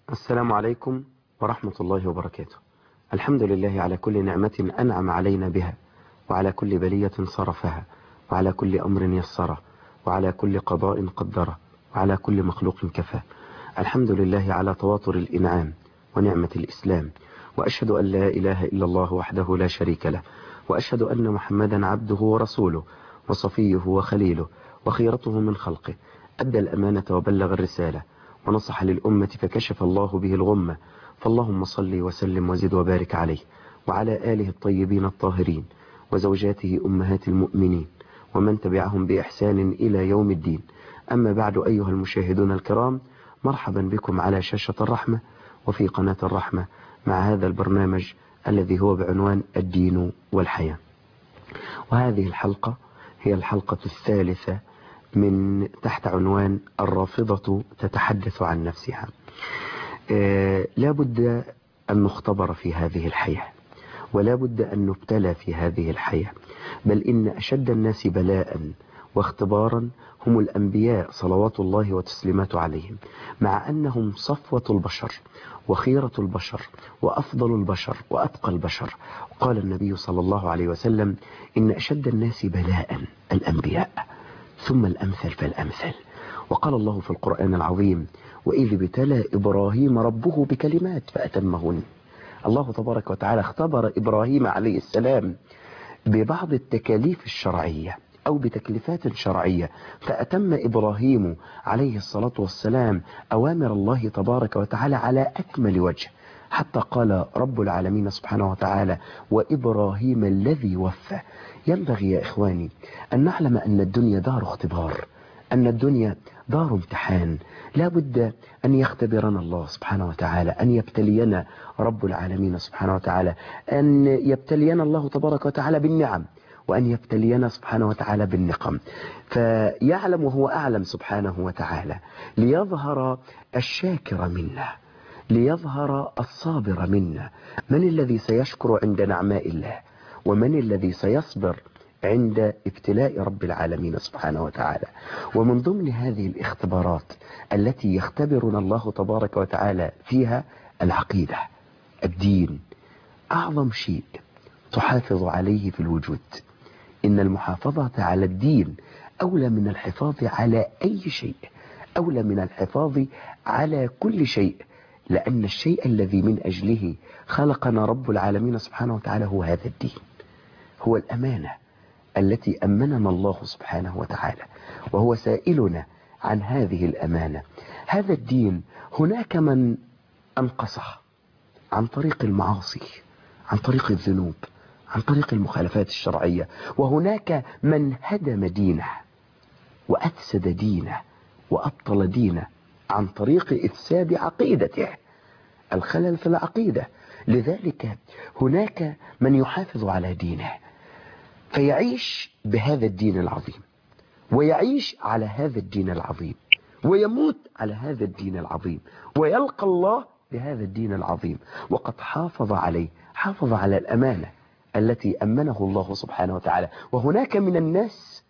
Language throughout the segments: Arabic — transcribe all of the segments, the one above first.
السلام عليكم ورحمة الله وبركاته. الحمد لله على كل نعمة أنعم علينا بها، وعلى كل بلية صرفها، وعلى كل أمر يسره، وعلى كل قضاء قدره، وعلى كل مخلوق كفاه. الحمد لله على تواتر الإنعام ونعمة الإسلام، وأشهد أن لا إله إلا الله وحده لا شريك له، وأشهد أن محمدا عبده ورسوله وصفيه وخليله وخيرته من خلقه. أدى الأمانة وبلغ الرسالة ونصح للأمة فكشف الله به الغمة، فاللهم صل وسلم وزد وبارك عليه وعلى آله الطيبين الطاهرين وزوجاته أمهات المؤمنين ومن تبعهم بإحسان إلى يوم الدين. أما بعد، أيها المشاهدون الكرام، مرحبا بكم على شاشة الرحمة وفي قناة الرحمة مع هذا البرنامج الذي هو بعنوان الدين والحياة. وهذه الحلقة هي الحلقة الثالثة من تحت عنوان الرافضة تتحدث عن نفسها. لا بد أن نختبر في هذه الحياة، ولا بد أن نبتلى في هذه الحياة، بل إن أشد الناس بلاء واختبارا هم الأنبياء صلوات الله وتسليماته عليهم، مع أنهم صفوة البشر وخيرة البشر وأفضل البشر وأتقى البشر. قال النبي صلى الله عليه وسلم: إن أشد الناس بلاء الأنبياء، ثم الأمثل فالأمثل. وقال الله في القرآن العظيم: وإذ ابتلى إبراهيم ربه بكلمات فأتمهن. الله تبارك وتعالى اختبر إبراهيم عليه السلام ببعض التكاليف الشرعية أو بتكليفات شرعية، فأتم إبراهيم عليه الصلاة والسلام أوامر الله تبارك وتعالى على أكمل وجه، حتى قال رب العالمين سبحانه وتعالى: وإبراهيم الذي وفى. ينبغي يا إخواني أن نعلم أن الدنيا دار اختبار، أن الدنيا دار امتحان. لا بد أن يختبرنا الله سبحانه وتعالى، أن يبتلينا رب العالمين سبحانه وتعالى، أن يبتلينا الله تبارك وتعالى بالنعم، وأن يبتلينا سبحانه وتعالى بالنقم. فيعلم وهو أعلم سبحانه وتعالى، ليظهر الشاكر منا، ليظهر الصابر منا. من الذي سيشكر عند نعماء الله؟ ومن الذي سيصبر عند ابتلاء رب العالمين سبحانه وتعالى؟ ومن ضمن هذه الاختبارات التي يختبرنا الله تبارك وتعالى فيها العقيدة، الدين، أعظم شيء تحافظ عليه في الوجود. إن المحافظة على الدين أولى من الحفاظ على أي شيء، أولى من الحفاظ على كل شيء، لأن الشيء الذي من أجله خلقنا رب العالمين سبحانه وتعالى هو هذا الدين، هو الأمانة التي أمننا الله سبحانه وتعالى، وهو سائلنا عن هذه الأمانة. هذا الدين هناك من أنقصه عن طريق المعاصي، عن طريق الذنوب، عن طريق المخالفات الشرعية، وهناك من هدم دينه وأفسد دينه وأبطل دينه عن طريق إفساد عقيدته، الخلل في العقيدة. لذلك هناك من يحافظ على دينه فيعيش بهذا الدين العظيم، ويعيش على هذا الدين العظيم، ويموت على هذا الدين العظيم، ويلقى الله بهذا الدين العظيم، وقد حافظ عليه، حافظ على الأمانة التي أمنه الله سبحانه وتعالى. وهناك من الناس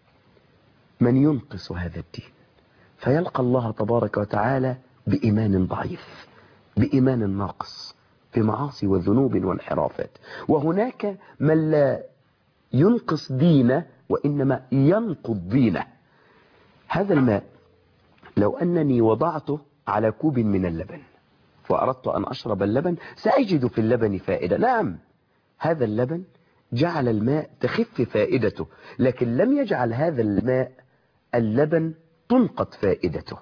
من ينقص هذا الدين فيلقى الله تبارك وتعالى بإيمان ضعيف، بإيمان ناقص، بمعاصي وذنوب وانحرافات. وهناك من لا ينقص دينه وإنما ينقض دينه. هذا الماء لو أنني وضعته على كوب من اللبن وأردت أن أشرب اللبن سأجد في اللبن فائدة. نعم، هذا اللبن جعل الماء تخف فائدته، لكن لم يجعل هذا الماء اللبن تنقض فائدته.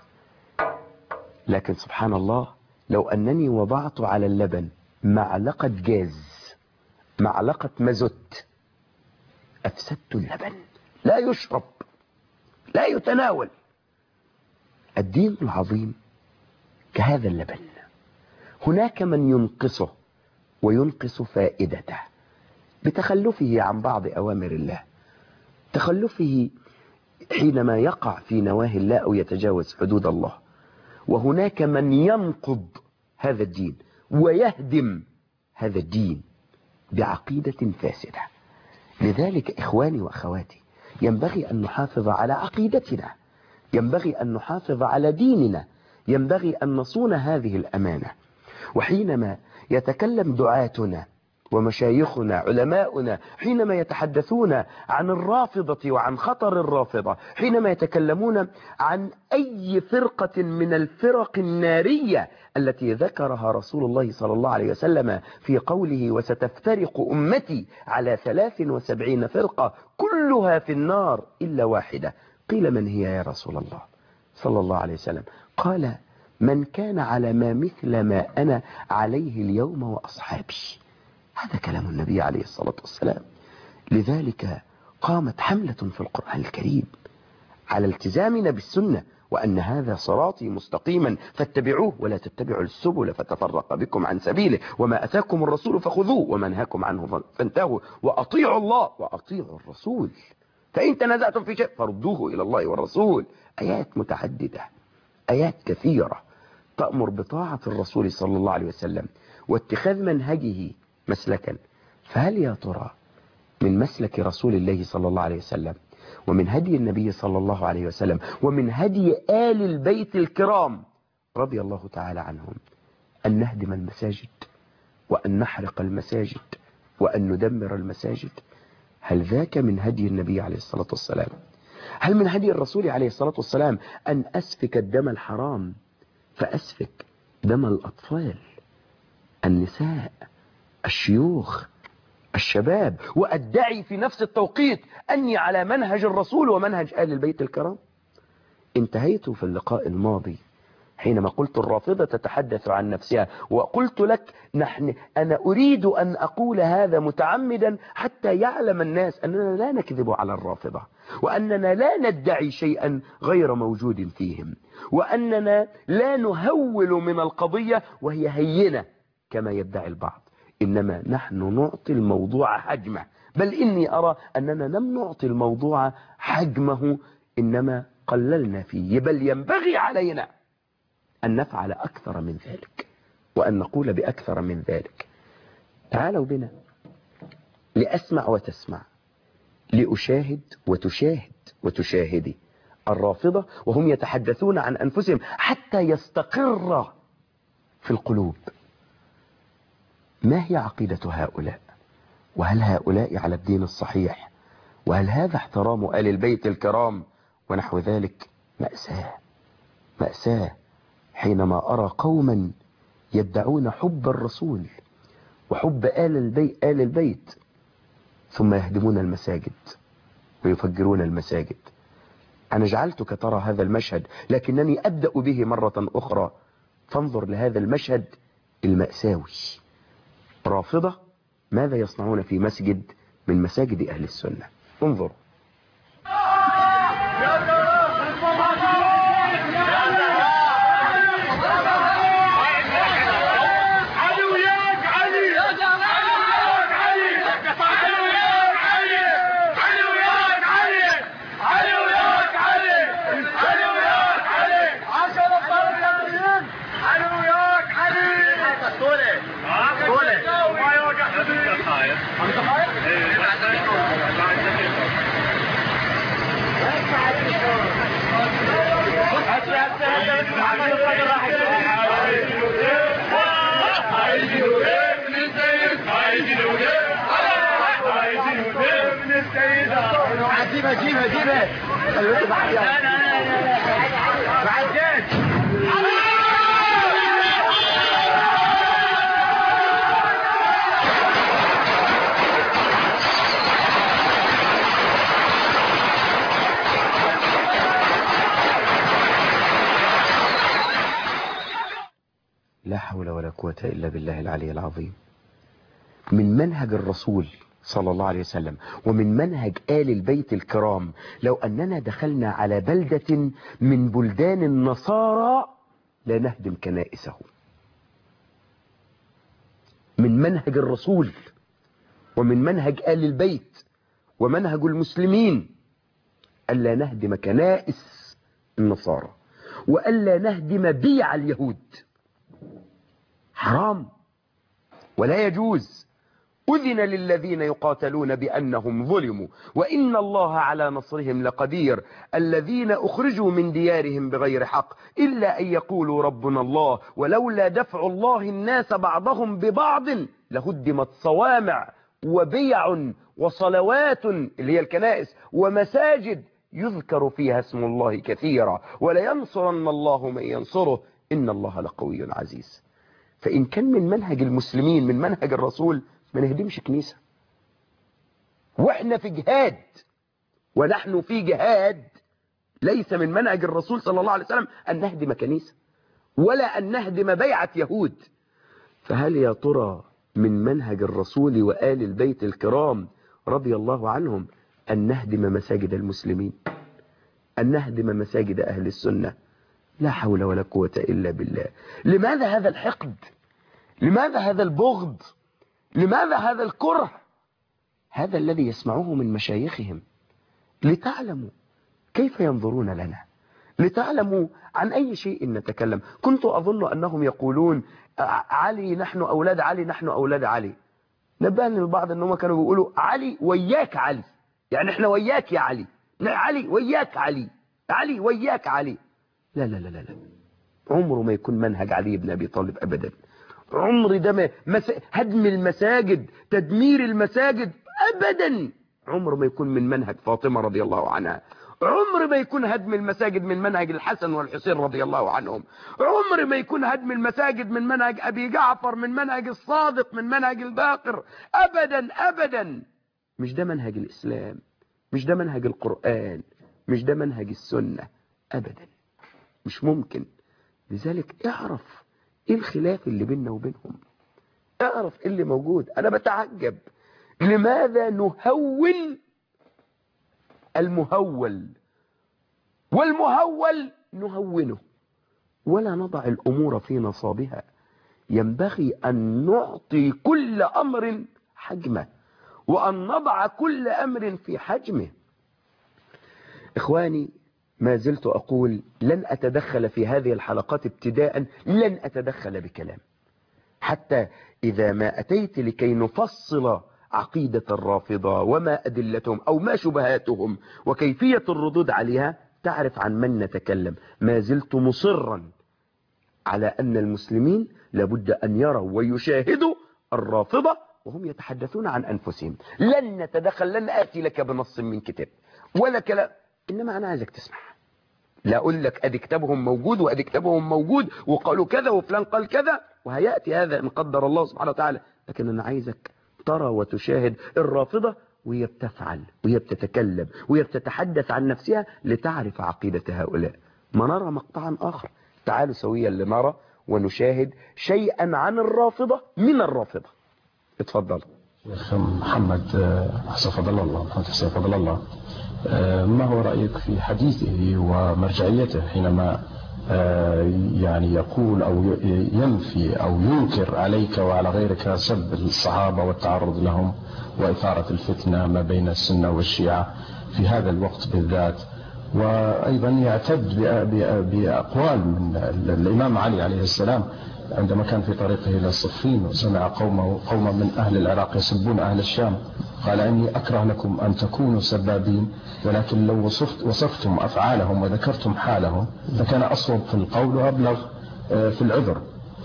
لكن سبحان الله، لو أنني وضعت على اللبن معلقة جاز، معلقة مازوت، أفسدت اللبن، لا يشرب، لا يتناول. الدين العظيم كهذا اللبن، هناك من ينقصه وينقص فائدته بتخلفه عن بعض أوامر الله، تخلفه حينما يقع في نواهي الله أو يتجاوز حدود الله. وهناك من ينقض هذا الدين ويهدم هذا الدين بعقيدة فاسدة. لذلك إخواني وأخواتي، ينبغي أن نحافظ على عقيدتنا، ينبغي أن نحافظ على ديننا، ينبغي أن نصون هذه الأمانة. وحينما يتكلم دعاتنا ومشايخنا علماؤنا حينما يتحدثون عن الرافضة وعن خطر الرافضة، حينما يتكلمون عن أي فرقة من الفرق النارية التي ذكرها رسول الله صلى الله عليه وسلم في قوله وستفترق أمتي على 73 فرقة كلها في النار إلا واحدة، قيل من هي يا رسول الله صلى الله عليه وسلم؟ قال من كان على ما مثل ما أنا عليه اليوم وأصحابي. هذا كلام النبي عليه الصلاة والسلام. لذلك قامت حملة في القرآن الكريم على التزامنا بالسنة، وأن هذا صراطي مستقيما فاتبعوه ولا تتبعوا السبل فتفرق بكم عن سبيله وما أتاكم الرسول فخذوه وما نهاكم عنه فانتهوا وأطيعوا الله وأطيعوا الرسول فإن تنازعتم في شيء فردوه إلى الله والرسول. آيات متعددة، آيات كثيرة تأمر بطاعة الرسول صلى الله عليه وسلم واتخاذ منهجه مسلكا. فهل يا ترى من مسلك رسول الله صلى الله عليه وسلم ومن هدي النبي صلى الله عليه وسلم ومن هدي آل البيت الكرام رضي الله تعالى عنهم أن نهدم المساجد وأن نحرق المساجد وأن ندمر المساجد؟ هل ذاك من هدي النبي عليه الصلاة والسلام؟ هل من هدي الرسول عليه الصلاة والسلام أن أسفك الدم الحرام فأسفك دم الأطفال، النساء، الشيوخ، الشباب، وأدعي في نفس التوقيت أني على منهج الرسول ومنهج آل البيت الكرام؟ انتهيت في اللقاء الماضي حينما قلت الرافضة تتحدث عن نفسها، وقلت لك أنا أريد أن أقول هذا متعمدا حتى يعلم الناس أننا لا نكذب على الرافضة، وأننا لا ندعي شيئا غير موجود فيهم، وأننا لا نهول من القضية وهي هينة كما يدعي البعض، إنما نحن نعطي الموضوع حجمه، بل إني أرى أننا لم نعطي الموضوع حجمه إنما قللنا فيه، بل ينبغي علينا أن نفعل أكثر من ذلك وأن نقول بأكثر من ذلك. تعالوا بنا لأسمع وتسمع، لأشاهد وتشاهد وتشاهدي الرافضة وهم يتحدثون عن أنفسهم حتى يستقر في القلوب ما هي عقيدة هؤلاء، وهل هؤلاء على الدين الصحيح، وهل هذا احترام آل البيت الكرام ونحو ذلك. مأساة مأساة حينما أرى قوما يدعون حب الرسول وحب آل البيت ثم يهدمون المساجد ويفجرون المساجد. أنا جعلتك ترى هذا المشهد لكنني أبدأ به مرة أخرى. فانظر لهذا المشهد المأساوي. رافضة ماذا يصنعون في مسجد من مساجد أهل السنة؟ انظر. جيبها لا حول ولا قوة إلا بالله العلي العظيم. من منهج الرسول صلى الله عليه وسلم ومن منهج آل البيت الكرام لو أننا دخلنا على بلدة من بلدان النصارى لا نهدم كنائسه. من منهج الرسول ومن منهج آل البيت ومنهج المسلمين ألا نهدم كنائس النصارى وألا نهدم بيع اليهود. حرام ولا يجوز أذن للذين يقاتلون بأنهم ظلموا وإن الله على نصرهم لقدير الذين أخرجوا من ديارهم بغير حق إلا أن يقولوا ربنا الله ولولا دفع الله الناس بعضهم ببعض لهدمت صوامع وبيع وصلوات اللي هي الكنائس ومساجد يذكر فيها اسم الله كثيرا ولينصرن الله من ينصره إن الله لقوي عزيز. فإن كان من منهج المسلمين من منهج الرسول ما نهدمش كنيسة، وإحنا في جهاد ونحن في جهاد، ليس من منهج الرسول صلى الله عليه وسلم أن نهدم كنيسة ولا أن نهدم بيعة يهود. فهل يا ترى من منهج الرسول وآل البيت الكرام رضي الله عنهم أن نهدم مساجد المسلمين، أن نهدم مساجد أهل السنة؟ لا حول ولا قوة إلا بالله. لماذا هذا الحقد؟ لماذا هذا البغض؟ لماذا هذا الكره؟ هذا الذي يسمعوه من مشايخهم لتعلموا كيف ينظرون لنا، لتعلموا عن أي شيء نتكلم. كنت أظن أنهم يقولون علي نحن أولاد علي، نحن أولاد علي. نبهني البعض أنهم كانوا بيقولوا علي وياك علي، يعني احنا وياك يا علي، علي وياك علي، علي وياك علي. لا لا لا لا، عمره ما يكون منهج علي بن أبي طالب أبدا. عمر ده هدم المساجد، تدمير المساجد أبدا عمر ما يكون من منهج فاطمة رضي الله عنها. عمر ما يكون هدم المساجد من منهج الحسن والحسين رضي الله عنهم. عمر ما يكون هدم المساجد من منهج أبي جعفر، من منهج الصادق، من منهج الباقر، أبدا أبدا. مش ده منهج الإسلام، مش ده منهج القرآن، مش ده منهج السنة أبدا، مش ممكن. لذلك اعرف ايه الخلاف اللي بيننا وبينهم، اعرف ايه اللي موجود. انا بتعجب لماذا نهول المهول والمهول نهونه ولا نضع الامور في نصابها. ينبغي ان نعطي كل امر حجمه وان نضع كل امر في حجمه. اخواني، ما زلت أقول لن أتدخل في هذه الحلقات ابتداء، لن أتدخل بكلام حتى إذا ما أتيت لكي نفصل عقيدة الرافضة وما أدلتهم أو ما شبهاتهم وكيفية الردود عليها تعرف عن من نتكلم. ما زلت مصرا على أن المسلمين لابد أن يروا ويشاهدوا الرافضة وهم يتحدثون عن أنفسهم. لن نتدخل، لن آتي لك بنص من كتاب ولا كلام، إنما أنا عايزك تسمع. لا أقول لك أدي كتابهم موجود وأدي كتابهم موجود وقالوا كذا وفلان قال كذا وهيأتي هذا إن قدر الله سبحانه وتعالى، لكن أنا عايزك ترى وتشاهد الرافضة وهي بتفعل وهي بتتكلم وهي بتتحدث عن نفسها لتعرف عقيدة هؤلاء. ما نرى مقطعا آخر، تعالوا سويا لنرى ونشاهد شيئا عن الرافضة من الرافضة. اتفضل. شيخ محمد فضل الله، محمد حسين فضل الله، ما هو رأيك في حديثه ومرجعيته حينما يعني يقول أو ينفي أو ينكر عليك وعلى غيرك سب الصحابة والتعرض لهم وإثارة الفتنة ما بين السنة والشيعة في هذا الوقت بالذات، وأيضا يعتد بأقوال من الإمام علي عليه السلام عندما كان في طريقه إلى الصفين وسمع قوما من أهل العراق يسبون أهل الشام قال إني أكره لكم أن تكونوا سبابين، ولكن لو وصفتم أفعالهم وذكرتم حالهم لكان أصوب في القول وأبلغ في العذر،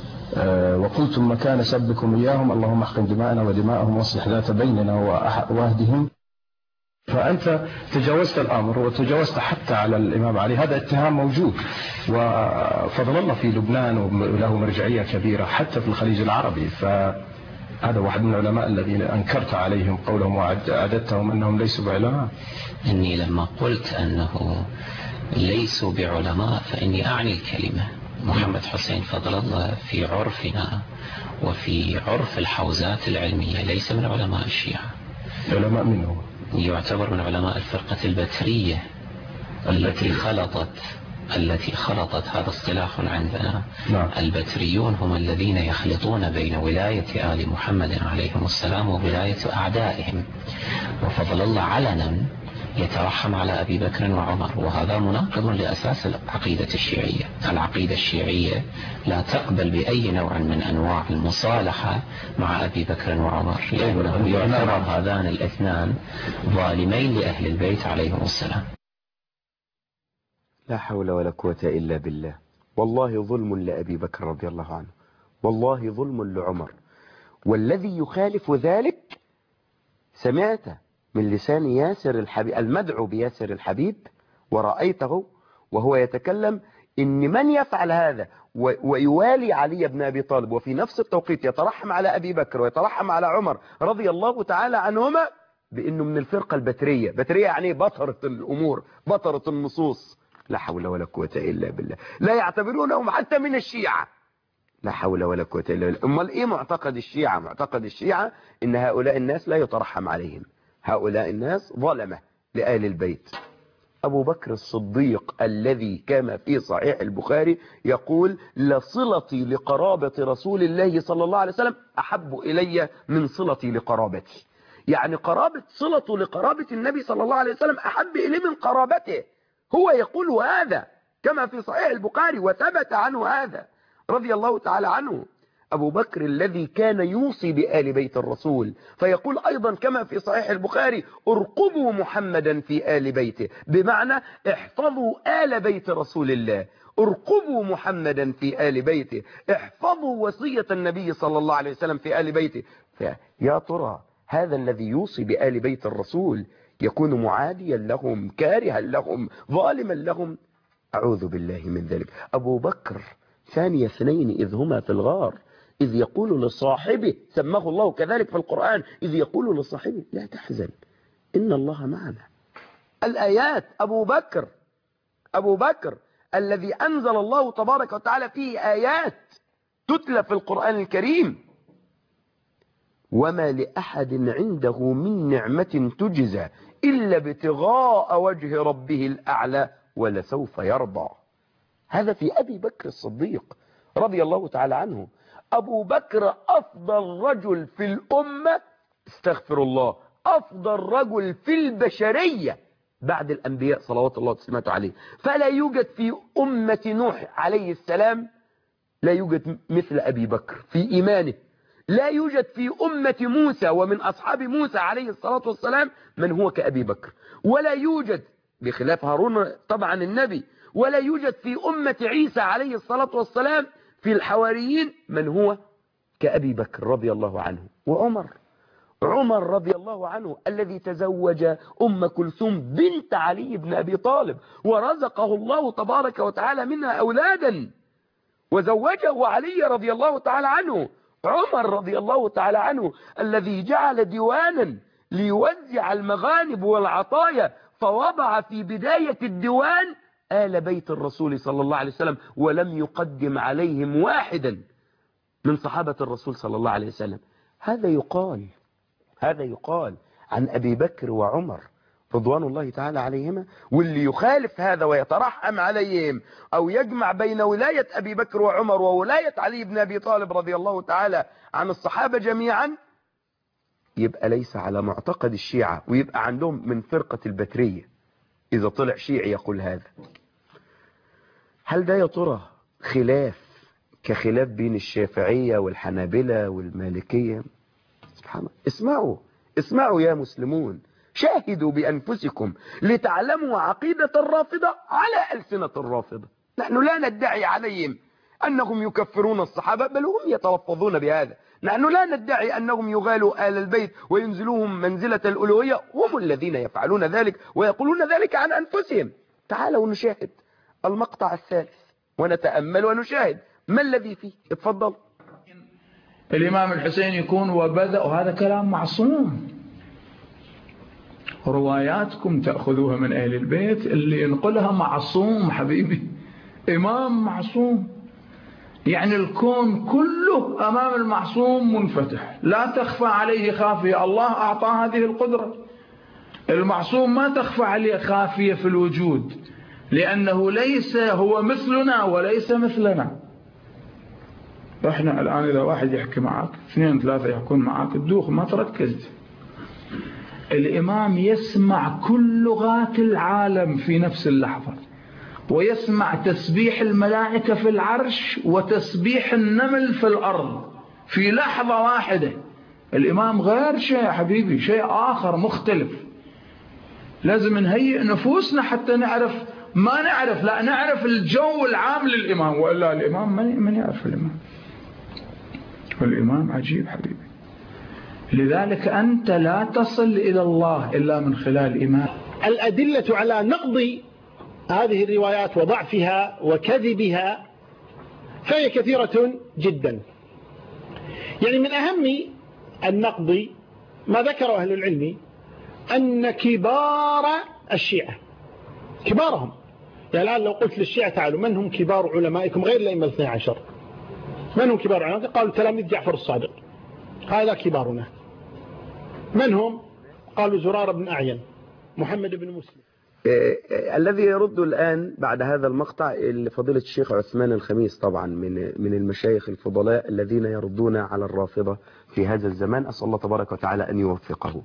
وقلتم مكان سبكم إياهم اللهم احقن دماءنا ودماءهم واصلح ذات بيننا واهدهم. فأنت تجاوزت الأمر وتجاوزت حتى على الإمام علي. هذا اتهام موجود، وفضل الله في لبنان وله مرجعية كبيرة حتى في الخليج العربي. فهذا واحد من العلماء الذين أنكرت عليهم قولهم وعددتهم أنهم ليسوا بعلماء. إني لما قلت أنه ليسوا بعلماء فإني أعني الكلمة. محمد حسين فضل الله في عرفنا وفي عرف الحوزات العلمية ليس من علماء الشيعة. علماء منه يعتبر من علماء الفرقة البترية التي خلطت هذا اصطلاح عندنا. نعم. البتريون هم الذين يخلطون بين ولاية آل محمد عليهم السلام وولاية أعدائهم. وفضل الله علنا يترحم على أبي بكر وعمر، وهذا مناقض لأساس العقيدة الشيعية. العقيدة الشيعية لا تقبل بأي نوع من أنواع المصالحة مع أبي بكر وعمر، لأنه يعتبر هذان الاثنان ظالمين لأهل البيت عليهم السلام. لا حول ولا قوة إلا بالله. والله ظلم لأبي بكر رضي الله عنه، والله ظلم لعمر. والذي يخالف ذلك سمعت من لسان ياسر الحبيب المدعو بياسر الحبيب، ورأيته وهو يتكلم إن من يفعل هذا ويوالي علي بن أبي طالب وفي نفس التوقيت يترحم على أبي بكر ويترحم على عمر رضي الله تعالى عنهما، بأنه من الفرقة البترية. بترية يعني بطرة الأمور، بطرة النصوص. لا حول ولا قوة إلا بالله. لا يعتبرونهم حتى من الشيعة. لا حول ولا قوة إلا بالله. أمال إيه معتقد الشيعة؟ معتقد الشيعة إن هؤلاء الناس لا يترحم عليهم، هؤلاء الناس ظلمة لآل البيت. أبو بكر الصديق الذي كما في صحيح البخاري يقول: لصلتي لقرابة رسول الله صلى الله عليه وسلم أحب إلي من صلتي لقرابتي. يعني قرابة صلته لقرابة النبي صلى الله عليه وسلم أحب إليه من قرابته. هو يقول هذا كما في صحيح البخاري، وثبت عنه هذا رضي الله تعالى عنه. أبو بكر الذي كان يوصي بآل بيت الرسول، فيقول أيضا كما في صحيح البخاري: ارقبوا محمدا في آل بيته، بمعنى احفظوا آل بيت رسول الله، ارقبوا محمدا في آل بيته، احفظوا وصية النبي صلى الله عليه وسلم في آل بيته. يا ترى هذا الذي يوصي بآل بيت الرسول يكون معاديا لهم، كارها لهم، ظالما لهم؟ أعوذ بالله من ذلك. أبو بكر ثاني اثنين إذ هما في الغار، إذ يقول لصاحبه، سماه الله كذلك في القرآن، إذ يقول لصاحبه: لا تحزن إن الله معنا. الآيات. أبو بكر الذي أنزل الله تبارك وتعالى فيه آيات تتلى في القرآن الكريم: وما لأحد عنده من نعمة تجزى إلا ابتغاء وجه ربه الأعلى ولسوف يرضى. هذا في أبي بكر الصديق رضي الله تعالى عنه. أبو بكر أفضل رجل في الأمة، استغفر الله، أفضل رجل في البشرية بعد الأنبياء صلوات الله وسلامته عليه. فلا يوجد في أمة نوح عليه السلام، لا يوجد مثل أبي بكر في إيمانه. لا يوجد في أمة موسى ومن أصحاب موسى عليه الصلاة والسلام من هو كأبي بكر، ولا يوجد بخلاف هارون طبعا النبي، ولا يوجد في أمة عيسى عليه الصلاة والسلام في الحواريين من هو كأبي بكر رضي الله عنه. وعمر رضي الله عنه الذي تزوج أم كلثوم بنت علي بن أبي طالب، ورزقه الله تبارك وتعالى منها أولادا، وزوجه علي رضي الله تعالى عنه. عمر رضي الله تعالى عنه الذي جعل ديوانا ليوزع المغانم والعطايا، فوضع في بداية الديوان آل بيت الرسول صلى الله عليه وسلم، ولم يقدم عليهم واحدا من صحابة الرسول صلى الله عليه وسلم. هذا يقال عن أبي بكر وعمر رضوان الله تعالى عليهما. واللي يخالف هذا ويترحم عليهم أو يجمع بين ولاية أبي بكر وعمر وولاية علي بن أبي طالب رضي الله تعالى عن الصحابة جميعا، يبقى ليس على معتقد الشيعة، ويبقى عندهم من فرقة البترية إذا طلع شيعي يقول هذا. هل ده يا ترى خلاف كخلاف بين الشافعية والحنابلة والمالكية؟ سبحان الله. اسمعوا يا مسلمون، شاهدوا بأنفسكم لتعلموا عقيدة الرافضة على ألسنة الرافضة. نحن لا ندعي عليهم أنهم يكفرون الصحابة، بل هم يتلفظون بهذا. نحن لا ندعي أنهم يغالوا آل البيت وينزلوهم منزلة الألوهية، هم الذين يفعلون ذلك ويقولون ذلك عن أنفسهم. تعالوا نشاهد المقطع الثالث ونتأمل ونشاهد ما الذي فيه. اتفضل. الإمام الحسين يكون وبدأ، وهذا كلام معصوم. رواياتكم تأخذوها من أهل البيت، اللي ينقلها معصوم حبيبي، إمام معصوم. يعني الكون كله أمام المعصوم منفتح، لا تخفى عليه خافية. الله أعطى هذه القدرة. المعصوم ما تخفى عليه خافية في الوجود، لأنه ليس هو مثلنا وليس مثلنا. احنا الآن إذا واحد يحكي معك، 2 3 يحكون معك، تدوخ ما تركز. الإمام يسمع كل لغات العالم في نفس اللحظة، ويسمع تسبيح الملائكة في العرش وتسبيح النمل في الأرض في لحظة واحدة. الإمام غير شيء يا حبيبي، شيء آخر مختلف. لازم نهيئ نفوسنا حتى نعرف، ما نعرف، لا نعرف الجو العام للإمام، وإلا الإمام من يعرف الإمام. والإمام عجيب حبيبي. لذلك أنت لا تصل إلى الله إلا من خلال إمام. الأدلة على نقض هذه الروايات وضعفها وكذبها فهي كثيرة جدا. يعني من أهم النقض ما ذكر أهل العلم أن كبار الشيعة، كبارهم، يعني الآن لو قلت للشيعة تعالوا من هم كبار علمائكم غير الأئمة 12، من هم كبار علمائكم؟ قالوا تلاميذ جعفر الصادق، هذا كبارنا. من هم؟ قالوا زرار بن أعين، محمد بن مسلم. الذي يرد الآن بعد هذا المقطع فضيلة الشيخ عثمان الخميس، طبعا من المشايخ الفضلاء الذين يردون على الرافضة في هذا الزمان، أسأل الله تبارك وتعالى أن يوفقه.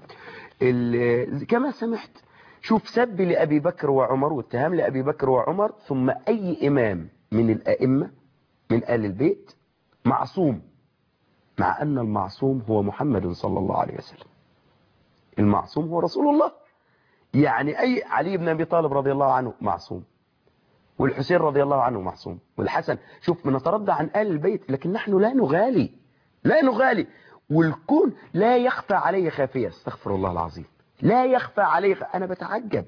كما سمعت، شوف سب لأبي بكر وعمر واتهام لأبي بكر وعمر، ثم أي إمام من الأئمة من آل البيت معصوم، مع أن المعصوم هو محمد صلى الله عليه وسلم. المعصوم هو رسول الله. يعني أي علي بن أبي طالب رضي الله عنه معصوم، والحسين رضي الله عنه معصوم، والحسن. شوف بنتردى عن آل البيت، لكن نحن لا نغالي، والكون لا يخفى عليه خافية. استغفر الله العظيم، لا يخفى عليه أنا بتعجب،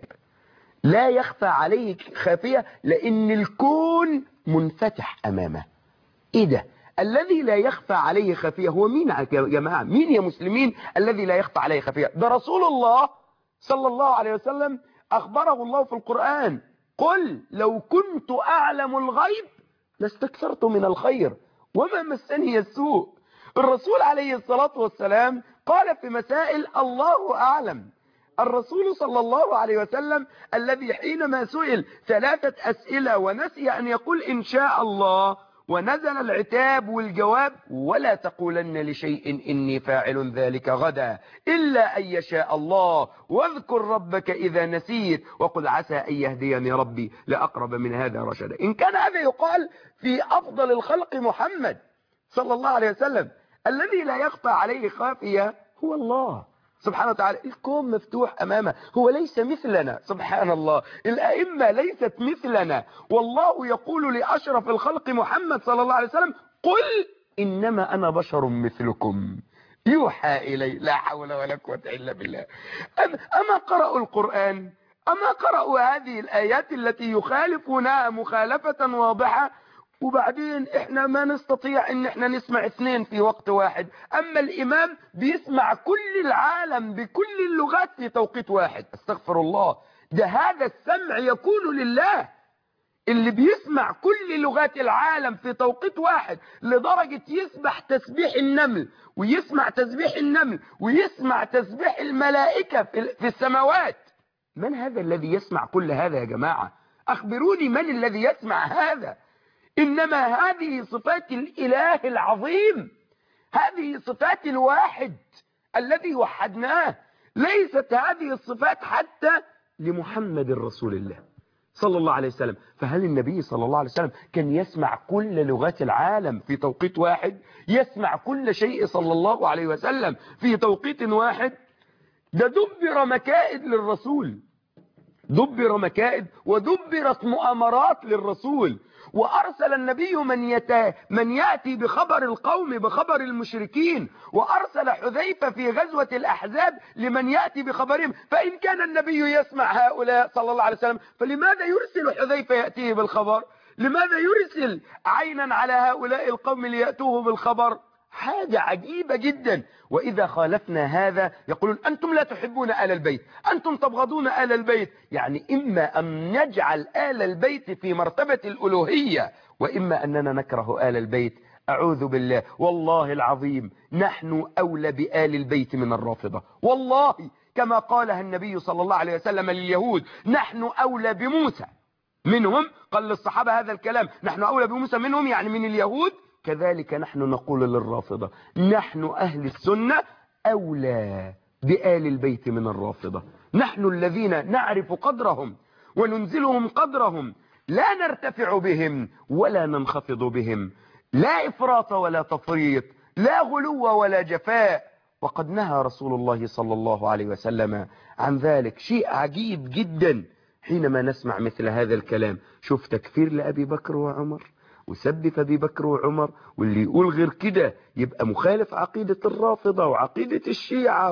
لا يخفى عليه خافية، لأن الكون منفتح أمامه. إيه ده؟ الذي لا يخفى عليه خافية هو مين يا جماعة؟ مين يا مسلمين الذي لا يخفى عليه خافية؟ ده رسول الله صلى الله عليه وسلم أخبره الله في القرآن: قل لو كنت أعلم الغيب لاستكثرت من الخير وما مسني السوء. الرسول عليه الصلاة والسلام قال في مسائل الله أعلم. الرسول صلى الله عليه وسلم الذي حينما سئل 3 أسئلة ونسي أن يقول إن شاء الله، ونزل العتاب والجواب: ولا تقولن لشيء إني فاعل ذلك غدا إلا أن يشاء الله، واذكر ربك إذا نسيت وقل عسى أن يهديني ربي لأقرب من هذا رشدا. إن كان هذا يقال في أفضل الخلق محمد صلى الله عليه وسلم، الذي لا يخفى عليه خافية هو الله سبحانه وتعالى. الكون مفتوح أمامه، هو ليس مثلنا سبحان الله. الأئمة ليست مثلنا، والله يقول لأشرف الخلق محمد صلى الله عليه وسلم: قل إنما أنا بشر مثلكم يوحى إلي. لا حول ولا قوة إلا بالله. أما قرأوا القرآن؟ أما قرأوا هذه الآيات التي يخالفونها مخالفة واضحة؟ وبعدين احنا ما نستطيع ان احنا نسمع 2 في وقت واحد، اما الامام بيسمع كل العالم بكل اللغات في توقيت واحد. استغفر الله، ده هذا السمع يكون لله، اللي بيسمع كل لغات العالم في توقيت واحد، لدرجة يسمع تسبيح النمل ويسمع تسبيح النمل ويسمع تسبيح الملائكة في السماوات. من هذا الذي يسمع كل هذا يا جماعة؟ اخبروني من الذي يسمع هذا؟ إنما هذه صفات الإله العظيم، هذه صفات الواحد الذي وحدناه. ليست هذه الصفات حتى لمحمد رسول الله صلى الله عليه وسلم. فهل النبي صلى الله عليه وسلم كان يسمع كل لغات العالم في توقيت واحد؟ يسمع كل شيء صلى الله عليه وسلم في توقيت واحد؟ ده دبر مكائد للرسول، دبر مكائد ودبرت مؤامرات للرسول، وأرسل النبي من يأتي بخبر القوم بخبر المشركين، وأرسل حذيفة في غزوة الأحزاب لمن يأتي بخبرهم. فإن كان النبي يسمع هؤلاء صلى الله عليه وسلم، فلماذا يرسل حذيفة يأتيه بالخبر؟ لماذا يرسل عينا على هؤلاء القوم ليأتوه بالخبر؟ حاجة عجيبة جدا. وإذا خالفنا هذا يقولون أنتم لا تحبون آل البيت، أنتم تبغضون آل البيت. يعني إما أن نجعل آل البيت في مرتبة الألوهية، وإما أننا نكره آل البيت. أعوذ بالله، والله العظيم نحن أولى بآل البيت من الرافضة، والله كما قالها النبي صلى الله عليه وسلم لليهود: نحن أولى بموسى منهم. قال للصحابة هذا الكلام: نحن أولى بموسى منهم، يعني من اليهود. كذلك نحن نقول للرافضة: نحن أهل السنة أولى بآل البيت من الرافضة. نحن الذين نعرف قدرهم وننزلهم قدرهم، لا نرتفع بهم ولا ننخفض بهم، لا إفراط ولا تفريط، لا غلو ولا جفاء. وقد نهى رسول الله صلى الله عليه وسلم عن ذلك. شيء عجيب جدا حينما نسمع مثل هذا الكلام. شوف تكفير لأبي بكر وعمر وسب في أبي بكر وعمر، واللي يقول غير كده يبقى مخالف عقيدة الرافضة وعقيدة الشيعة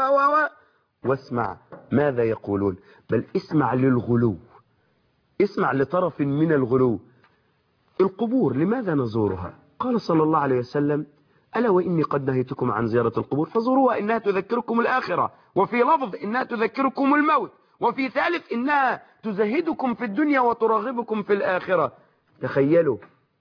واسمع ماذا يقولون. بل اسمع للغلو، اسمع لطرف من الغلو. القبور لماذا نزورها؟ قال صلى الله عليه وسلم: ألا وإني قد نهيتكم عن زيارة القبور فزوروها إنها تذكركم الآخرة، وفي لفظ إنها تذكركم الموت، وفي ثالث إنها تزهدكم في الدنيا وترغبكم في الآخرة. تخيلوا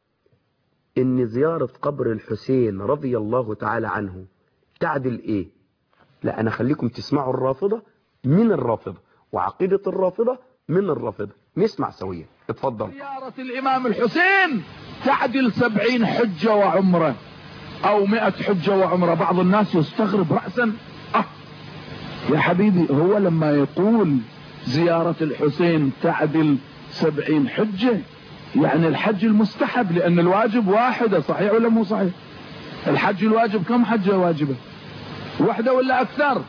إن زيارة قبر الحسين رضي الله تعالى عنه تعدل إيه؟ لا، أنا خليكم تسمعوا الرافضة من الرافضة وعقيدة الرافضة من الرافضة. نسمع سويا، اتفضل. زيارة الإمام الحسين تعدل 70 حجة وعمرة أو 100 حجة وعمرة. بعض الناس يستغرب رأسا، يا حبيبي هو لما يقول زيارة الحسين تعدل 70 حجة يعني الحج المستحب، لأن الواجب واحدة، صحيح ولا مو صحيح؟ الحج الواجب كم حجة واجبة؟ واحدة ولا أكثر؟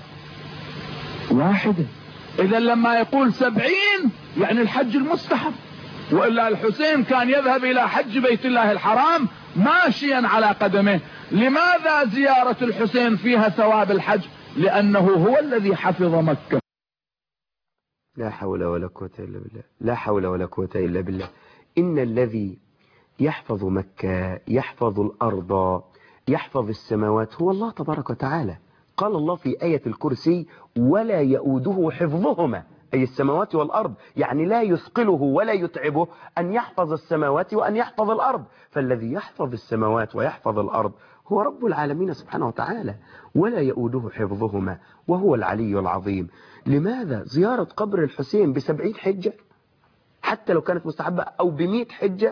واحدة. إذا لما يقول 70 يعني الحج المستحب، وإلا الحسين كان يذهب إلى حج بيت الله الحرام ماشيا على قدمه. لماذا زيارة الحسين فيها ثواب الحج؟ لأنه هو الذي حفظ مكة. لا حول ولا قوة إلا بالله، لا حول ولا قوة إلا بالله. إن الذي يحفظ مكة، يحفظ الأرض، يحفظ السماوات هو الله تبارك وتعالى. قال الله في آية الكرسي: ولا يؤوده حفظهما، أي السماوات والأرض، يعني لا يثقله ولا يتعبه أن يحفظ السماوات وأن يحفظ الأرض. فالذي يحفظ السماوات ويحفظ الأرض هو رب العالمين سبحانه وتعالى. ولا يؤوده حفظهما وهو العلي العظيم. لماذا زيارة قبر الحسين ب70 حجة حتى لو كانت مستحبة، أو ب100 حجة؟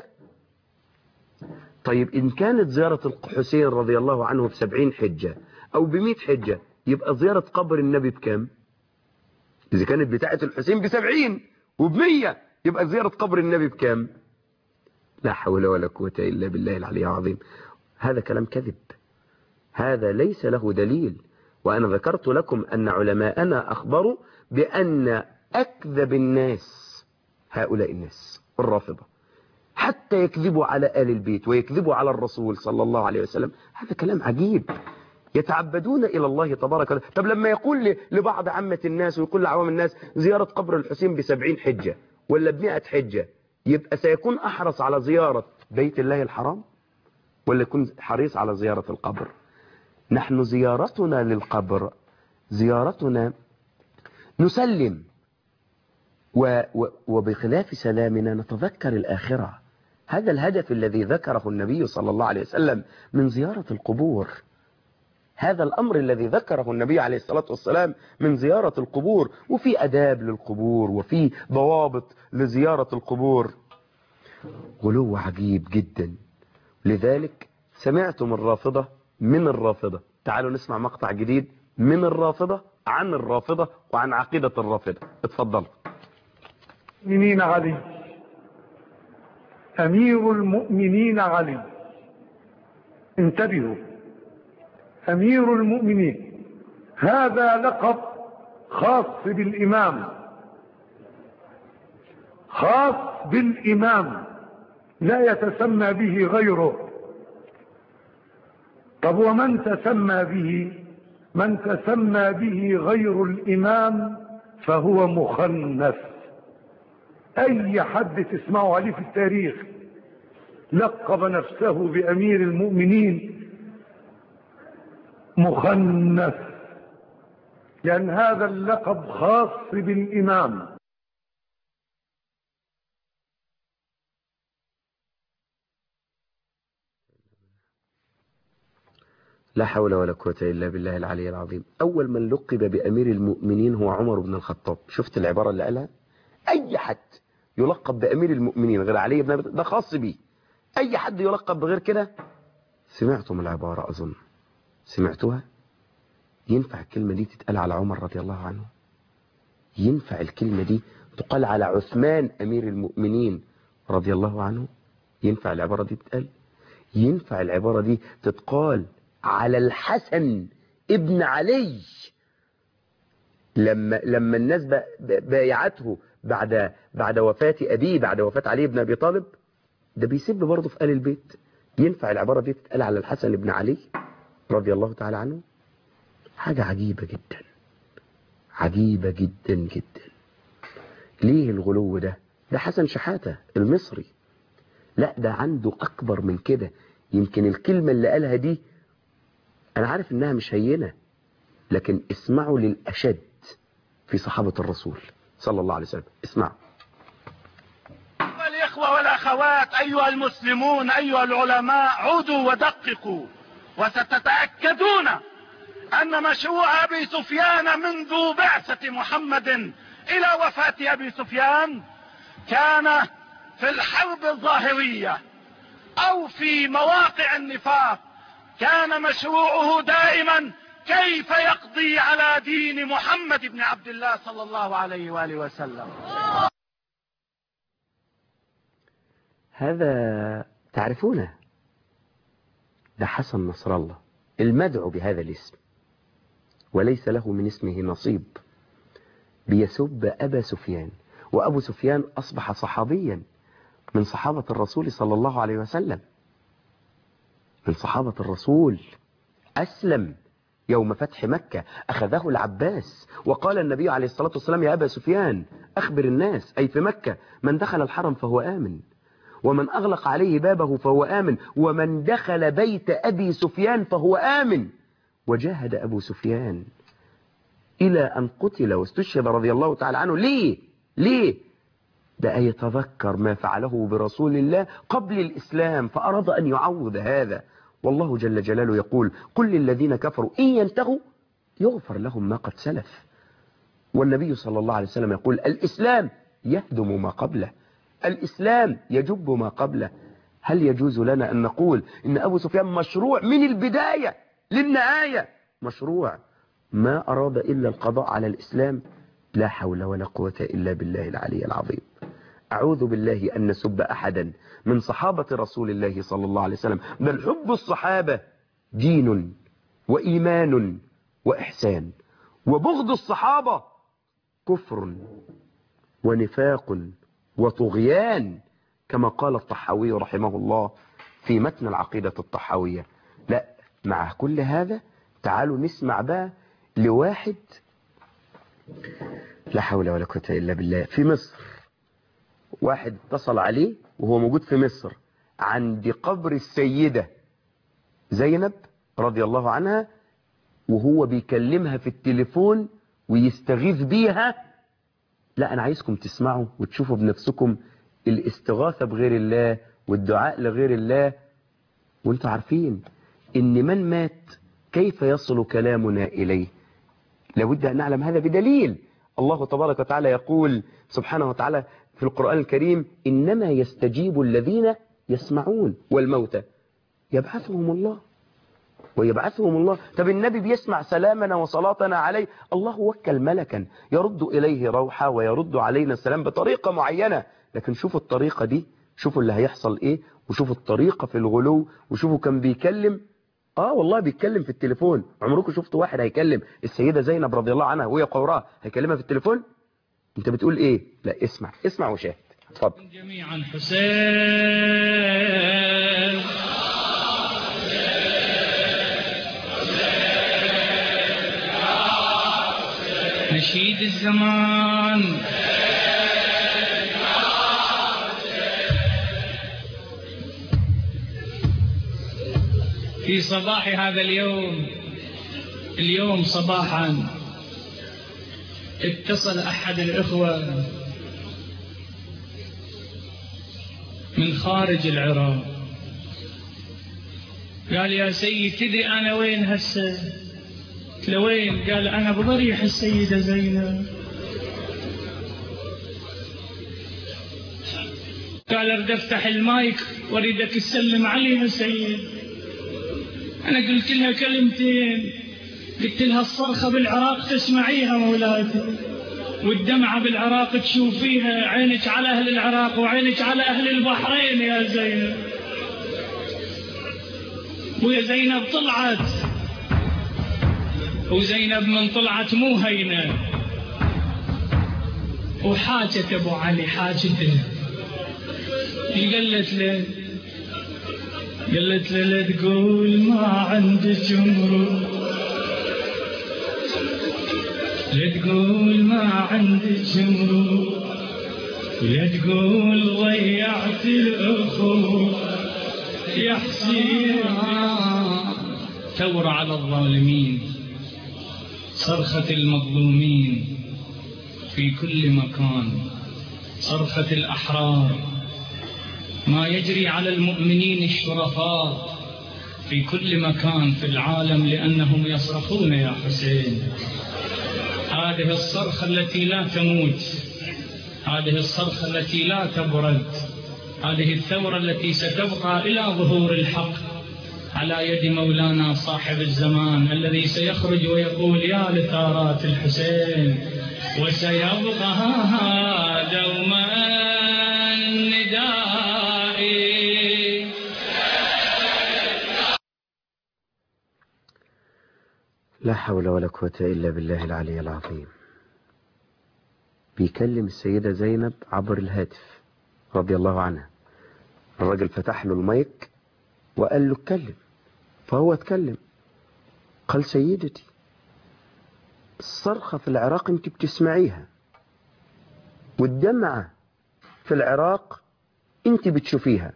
طيب إن كانت زيارة الحسين رضي الله عنه ب70 حجة أو ب100 حجة، يبقى زيارة قبر النبي بكم؟ إذا كانت بتاعة الحسين ب70 وب100، يبقى زيارة قبر النبي بكم؟ لا حول ولا قوة إلا بالله العلي العظيم. هذا كلام كذب، هذا ليس له دليل. وأنا ذكرت لكم أن علماءنا أخبروا بأن أكذب الناس هؤلاء الناس الرافضة، حتى يكذبوا على آل البيت ويكذبوا على الرسول صلى الله عليه وسلم. هذا كلام عجيب. يتعبدون إلى الله تبارك وتعالى. طب لما يقول لبعض عامة الناس ويقول لعوام الناس زيارة قبر الحسين ب70 حجة ولا ب100 حجة، يبقى سيكون أحرص على زيارة بيت الله الحرام ولا يكون حريص على زيارة القبر؟ نحن زيارتنا للقبر زيارتنا نسلم، وبخلاف سلامنا نتذكر الآخرة. هذا الهدف الذي ذكره النبي صلى الله عليه وسلم من زيارة القبور. هذا الأمر الذي ذكره النبي عليه الصلاة والسلام من زيارة القبور. وفي أداب للقبور وفي ضوابط لزيارة القبور. غلو عجيب جدا. لذلك سمعتم الرافضة من الرافضة. تعالوا نسمع مقطع جديد من الرافضة عن الرافضة وعن عقيدة الرافضة. اتفضل. المؤمنين علي، أمير المؤمنين علي. انتبهوا، أمير المؤمنين هذا لقب خاص بالإمام، خاص بالإمام، لا يتسمى به غيره. طب ومن تسمى به؟ من تسمى به غير الإمام فهو مخنث. أي حد تسمعوا عليه في التاريخ لقب نفسه بأمير المؤمنين مخنث، لأن هذا اللقب خاص بالإمام. لا حول ولا قوة إلا بالله العلي العظيم. أول من لقب بأمير المؤمنين هو عمر بن الخطاب. شفت العبارة اللي قالها؟ أي حد يلقب بأمير المؤمنين غير علي بن أبي طالب ده خاص بيه. أي حد يلقب بغير كده. سمعتم العبارة أظن؟ سمعتوها؟ ينفع الكلمة دي تتقال على عمر رضي الله عنه؟ ينفع الكلمة دي تقال على عثمان أمير المؤمنين رضي الله عنه؟ ينفع العبارة دي تتقال؟ ينفع العبارة دي تتقال على الحسن ابن علي لما الناس بايعته بعد وفاة أبيه، بعد وفاة علي بن أبي طالب؟ ده بيسب برضه في آل البيت. ينفع العبارة دي تتقال على الحسن بن علي رضي الله تعالى عنه؟ حاجة عجيبة جدا، عجيبة جدا جدا. ليه الغلو ده؟ ده حسن شحاتة المصري. لا، ده عنده أكبر من كده. يمكن الكلمة اللي قالها دي أنا عارف إنها مش هينة، لكن اسمعوا للأشد في صحابة الرسول صلى الله عليه وسلم. اسمعوا. الإخوة والأخوات أيها المسلمون أيها العلماء، عودوا ودققوا وستتأكدون أن مشروع أبي سفيان منذ بعثة محمد إلى وفاة أبي سفيان كان في الحرب الظاهرية أو في مواقع النفاق، كان مشروعه دائما كيف يقضي على دين محمد بن عبد الله صلى الله عليه وآله وسلم. هذا تعرفونه، ده حسن نصر الله المدعو بهذا الاسم وليس له من اسمه نصيب، بيسب أبا سفيان. وأبو سفيان أصبح صحابيا من صحابة الرسول صلى الله عليه وسلم، من صحابة الرسول. أسلم يوم فتح مكة، أخذه العباس وقال النبي عليه الصلاة والسلام: يا أبا سفيان أخبر الناس، أي في مكة، من دخل الحرم فهو آمن، ومن أغلق عليه بابه فهو آمن، ومن دخل بيت أبي سفيان فهو آمن. وجاهد أبو سفيان إلى أن قتل واستشهد رضي الله تعالى عنه. ليه؟ ده يتذكر ما فعله برسول الله قبل الإسلام، فأراد أن يعوض هذا. والله جل جلاله يقول: قل للذين كفروا إن ينتهوا يغفر لهم ما قد سلف. والنبي صلى الله عليه وسلم يقول: الإسلام يهدم ما قبله، الإسلام يجب ما قبله. هل يجوز لنا أن نقول إن أبو سفيان مشروع من البداية للنهاية، مشروع ما أراد إلا القضاء على الإسلام؟ لا حول ولا قوة إلا بالله العلي العظيم. أعوذ بالله أن نسب أحدا من صحابة رسول الله صلى الله عليه وسلم، بل حب الصحابة دين وإيمان وإحسان، وبغض الصحابة كفر ونفاق وطغيان، كما قال الطحاوي رحمه الله في متن العقيدة الطحاوية. لا، مع كل هذا تعالوا نسمع بقى لواحد لا حول ولا قوة إلا بالله في مصر. واحد اتصل عليه وهو موجود في مصر عند قبر السيدة زينب رضي الله عنها، وهو بيكلمها في التليفون ويستغيث بيها. لا، أنا عايزكم تسمعوا وتشوفوا بنفسكم الاستغاثة بغير الله والدعاء لغير الله. وانتوا عارفين إن من مات كيف يصل كلامنا إليه؟ لابد أن نعلم هذا بدليل. الله تبارك وتعالى يقول سبحانه وتعالى في القرآن الكريم: إنما يستجيب الذين يسمعون، والموتى يبعثهم الله ويبعثهم الله. طب النبي بيسمع سلامنا وصلاتنا عليه، الله وكل ملكا يرد إليه روحا ويرد علينا السلام بطريقة معينة. لكن شوفوا الطريقة دي، شوفوا اللي هيحصل إيه، وشوفوا الطريقة في الغلو، وشوفوا كان بيكلم. والله بيتكلم في التليفون. عمركم شفتوا واحد هيكلم السيدة زينب رضي الله عنها وهي قوراء هيكلمها في التليفون؟ انت بتقول ايه؟ لا، اسمع وشاهد. اتفضل. جميعا حسين نشيد الزمان في صباح هذا اليوم صباحا اتصل أحد الإخوة من خارج العراق، قال: يا سيد تدري أنا وين هسه؟ قلت له: وين؟ قال: أنا بضريح السيدة زينب. قال: أريد أفتح المايك وأريدك تسلم عليها سيد. أنا قلت لها كلمتين، قلت لها الصرخة بالعراق تسمعيها مولاتي، والدمعة بالعراق تشوفيها، عينك على أهل العراق وعينك على أهل البحرين يا زينب. ويا زينب طلعت، وزينب من طلعت مو هينة، وحاجت أبو علي حاجته. قالت له لا تقول ما عندك مرور، لا تقول ما عندك مرور، ولا تقول ضيعت الأخوة يا حسين. ثورة على الظالمين، صرخة المظلومين في كل مكان، صرخة الأحرار، ما يجري على المؤمنين الشرفاء في كل مكان في العالم لأنهم يصرخون يا حسين. هذه الصرخة التي لا تموت، هذه الصرخة التي لا تبرد، هذه الثورة التي ستبقى إلى ظهور الحق على يد مولانا صاحب الزمان الذي سيخرج ويقول يا لثارات الحسين، وسيبقى دوما ندائي. لا حول ولا قوة إلا بالله العلي العظيم. بيكلم السيدة زينب عبر الهاتف رضي الله عنها. الرجل فتح له المايك وقال له اتكلم، فهو اتكلم. قال سيدتي الصرخة في العراق انت بتسمعيها، والدمعة في العراق انت بتشوفيها.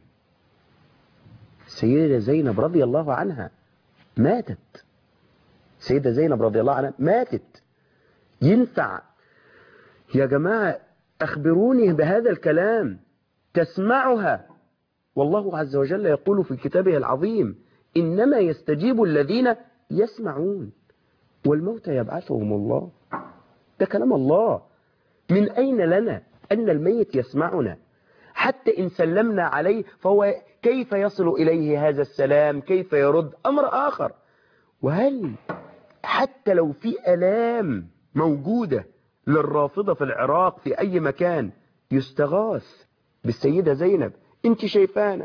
السيدة زينب رضي الله عنها ماتت، السيدة زينب رضي الله عنها ماتت. ينفع يا جماعة أخبروني بهذا الكلام تسمعها؟ والله عز وجل يقول في كتابه العظيم إنما يستجيب الذين يسمعون والموت يبعثهم الله. ده كلام الله. من أين لنا أن الميت يسمعنا؟ حتى إن سلمنا عليه فهو كيف يصل إليه هذا السلام؟ كيف يرد؟ أمر آخر. وهل حتى لو في آلام موجودة للرافضة في العراق في أي مكان يستغاث بالسيدة زينب؟ انت شايفانا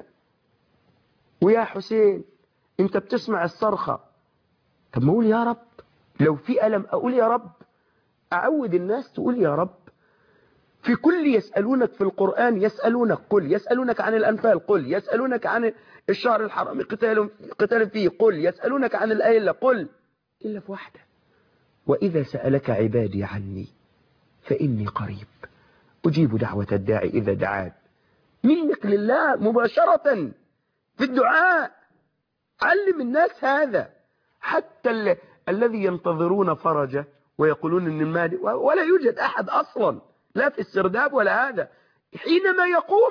ويا حسين انت بتسمع الصرخة. طب ما اقول يا رب، لو في ألم أقول يا رب، أعود الناس تقول يا رب. في كل يسألونك في القرآن يسألونك قل، يسألونك عن الأنفال قل، يسألونك عن الشهر الحرام قتال فيه قل، يسألونك عن الآية قل، إلا في واحدة وإذا سألك عبادي عني فإني قريب أجيب دعوة الداعي إذا دعان. منك لله مباشرة في الدعاء. علم الناس هذا، حتى الذي ينتظرون فرجه ويقولون ان المهدي ولا يوجد احد اصلا، لا في السرداب ولا هذا، حينما يقوم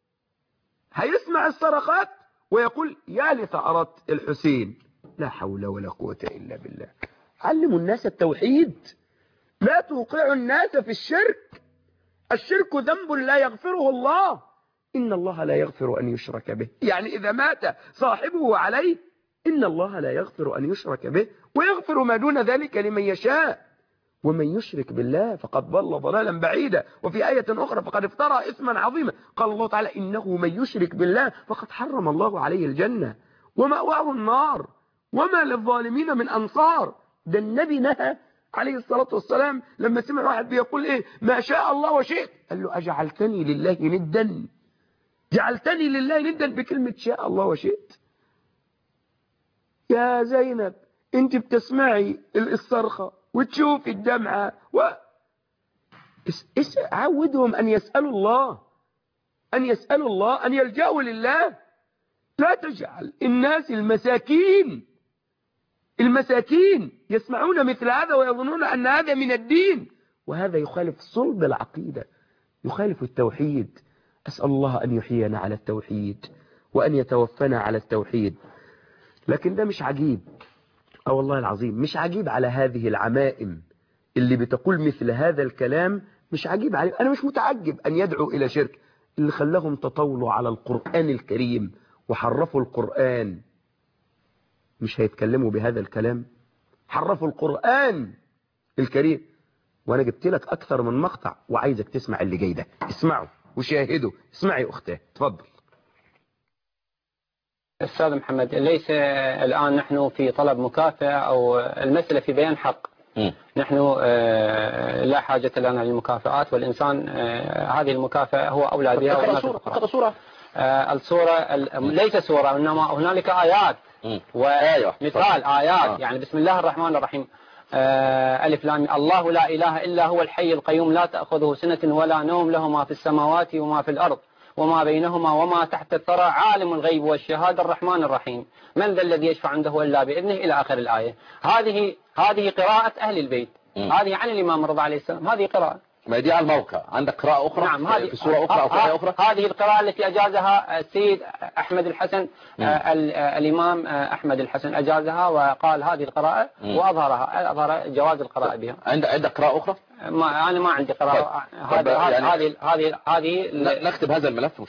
هيسمع الصرخات ويقول يا لثأرات الحسين. لا حول ولا قوة الا بالله. علموا الناس التوحيد، لا توقعوا الناس في الشرك. الشرك ذنب لا يغفره الله، إن الله لا يغفر أن يشرك به. يعني إذا مات صاحبه عليه إن الله لا يغفر أن يشرك به ويغفر ما دون ذلك لمن يشاء. ومن يشرك بالله فقد ضل ضلالا بعيدا. وفي آية أخرى فقد افترى إثما عظيما. قال الله تعالى إنه من يشرك بالله فقد حرم الله عليه الجنة ومأواه النار وما للظالمين من أنصار. ده النبي نهى عليه الصلاة والسلام لما سمع واحد بيقول إيه ما شاء الله وشئت، قال له أجعلتني لله ندا؟ جعلتني لله ندا بكلمة شاء الله وشئت؟ يا زينب انت بتسمعي الصرخة وتشوفي الدمعة عودهم أن يسألوا الله، أن يسألوا الله، أن يلجأوا لله. لا تجعل الناس المساكين يسمعون مثل هذا ويظنون أن هذا من الدين، وهذا يخالف صلب العقيدة، يخالف التوحيد. أسأل الله أن يحيينا على التوحيد وأن يتوفنا على التوحيد. لكن ده مش عجيب، والله العظيم مش عجيب على هذه العمائم اللي بتقول مثل هذا الكلام. مش عجيب عليه، أنا مش متعجب أن يدعو إلى شرك. اللي خلاهم تطاولوا على القرآن الكريم وحرفوا القرآن مش هيتكلموا بهذا الكلام؟ حرفوا القرآن الكريم. وانا جبت لك اكثر من مقطع وعايزك تسمع اللي جاي ده، اسمعوا وشاهدوا. اسمعي يا اختاه، تفضل. أستاذ محمد، ليس الآن نحن في طلب مكافأة أو المسألة في بيان حق. نحن لا حاجة لنا للمكافآت، والإنسان هذه المكافأة هو أولى بها. اقرأ صورة. الصورة ليس صورة، إنما هنالك آيات ومثال آيات. يعني بسم الله الرحمن الرحيم، ألف لام الله لا إله إلا هو الحي القيوم لا تأخذه سنة ولا نوم، له ما في السماوات وما في الأرض وما بينهما وما تحت الثرى، عالم الغيب والشهادة الرحمن الرحيم، من ذا الذي يشفع عنده إلا بإذنه، إلى آخر الآية. هذه قراءة أهل البيت. هذه عن الإمام الرضا عليه السلام. هذه قراءة. ما دي على الموقع. عندك قراءة أخرى؟ نعم، هذه في سورة أخرى أو آية أخرى؟ هذه القراءة التي أجازها السيد أحمد الحسن. الإمام أحمد الحسن أجازها وقال هذه القراءة وأظهر جواز القراءة بها. عندك قراءة أخرى؟ أنا ما عندي قراءة. هذه نكتب هذا الملف.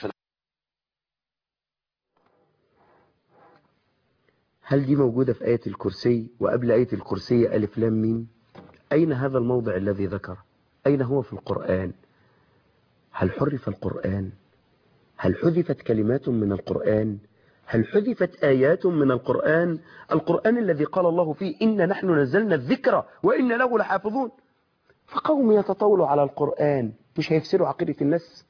هل دي موجودة في آية الكرسي؟ وقبل آية الكرسي ألف لام ميم؟ أين هذا الموضع الذي ذكر؟ أين هو في القرآن؟ هل حرف القرآن؟ هل حذفت كلمات من القرآن؟ هل حذفت آيات من القرآن؟ القرآن الذي قال الله فيه إن نحن نزلنا الذكر وإن له لحافظون. فقوم يتطاولوا على القرآن مش هيفسروا عقيدة الناس.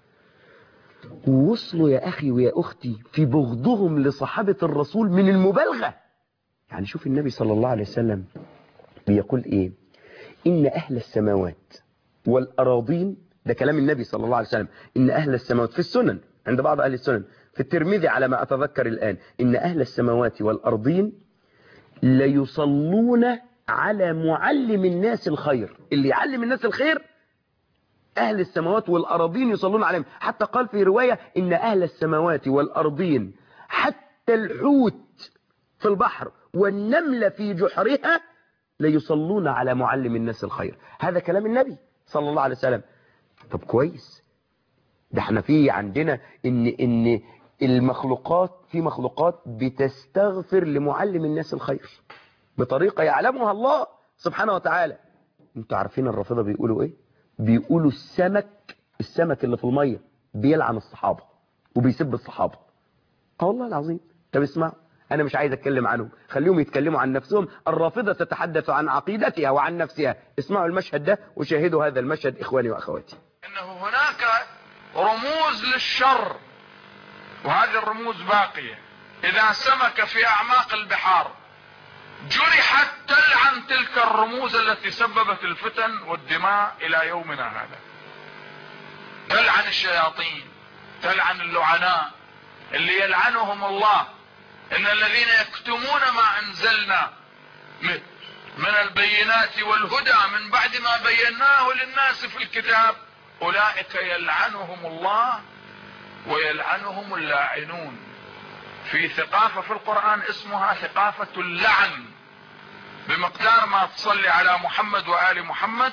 ووصلوا يا أخي ويا أختي في بغضهم لصحابة الرسول من المبالغة. يعني شوف النبي صلى الله عليه وسلم بيقول إيه؟ إن أهل السماوات والأراضين، ده كلام النبي صلى الله عليه وسلم، إن أهل السماوات في السنن عند بعض أهل السنن، في الترمذي على ما أتذكر الآن، إن أهل السماوات والأرضين ليصلون على معلم الناس الخير. اللي يعلم الناس الخير أهل السماوات والأراضين يصلون عليهم. حتى قال في رواية إن أهل السماوات والأرضين حتى الحوت في البحر والنملة في جحرها ليصلون على معلم الناس الخير. هذا كلام النبي صلى الله عليه وسلم. طب كويس، ده احنا في عندنا إن المخلوقات، في مخلوقات بتستغفر لمعلم الناس الخير بطريقة يعلمها الله سبحانه وتعالى. انتوا عارفين الرافضة بيقولوا ايه؟ بيقولوا السمك اللي في المية بيلعن الصحابة وبيسب الصحابة. والله العظيم. طب اسمع، انا مش عايز اتكلم عنهم، خليهم يتكلموا عن نفسهم. الرافضة تتحدث عن عقيدتها وعن نفسها. اسمعوا المشهد ده وشاهدوا هذا المشهد اخواني واخواتي. انه هناك رموز للشر، وهذه الرموز باقية. اذا سمك في اعماق البحار جرحت تلعن تلك الرموز التي سببت الفتن والدماء الى يومنا هذا. تلعن الشياطين، تلعن اللعناء اللي يلعنهم الله. ان الذين يكتمون ما انزلنا من البينات والهدى من بعد ما بيناه للناس في الكتاب اولئك يلعنهم الله ويلعنهم اللاعنون. في ثقافة في القرآن اسمها ثقافة اللعن، بمقدار ما تصلي على محمد وآل محمد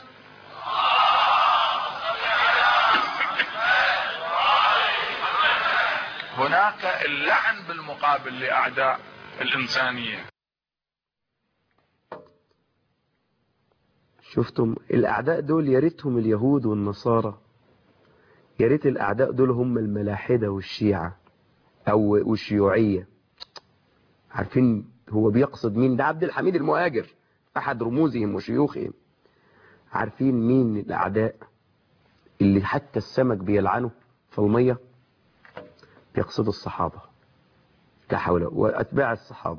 هناك اللعن بالمقابل لأعداء الإنسانية. شفتم الأعداء دول؟ يا ريتهم اليهود والنصارى، يا ريت الأعداء دول هم الملاحدة والشيعة أو الشيوعية. عارفين هو بيقصد مين؟ ده عبد الحميد المهاجر أحد رموزهم وشيوخهم. عارفين مين الأعداء اللي حتى السمك بيلعنه في المية؟ بيقصدوا الصحابة، لا حول، وأتباع الصحابة.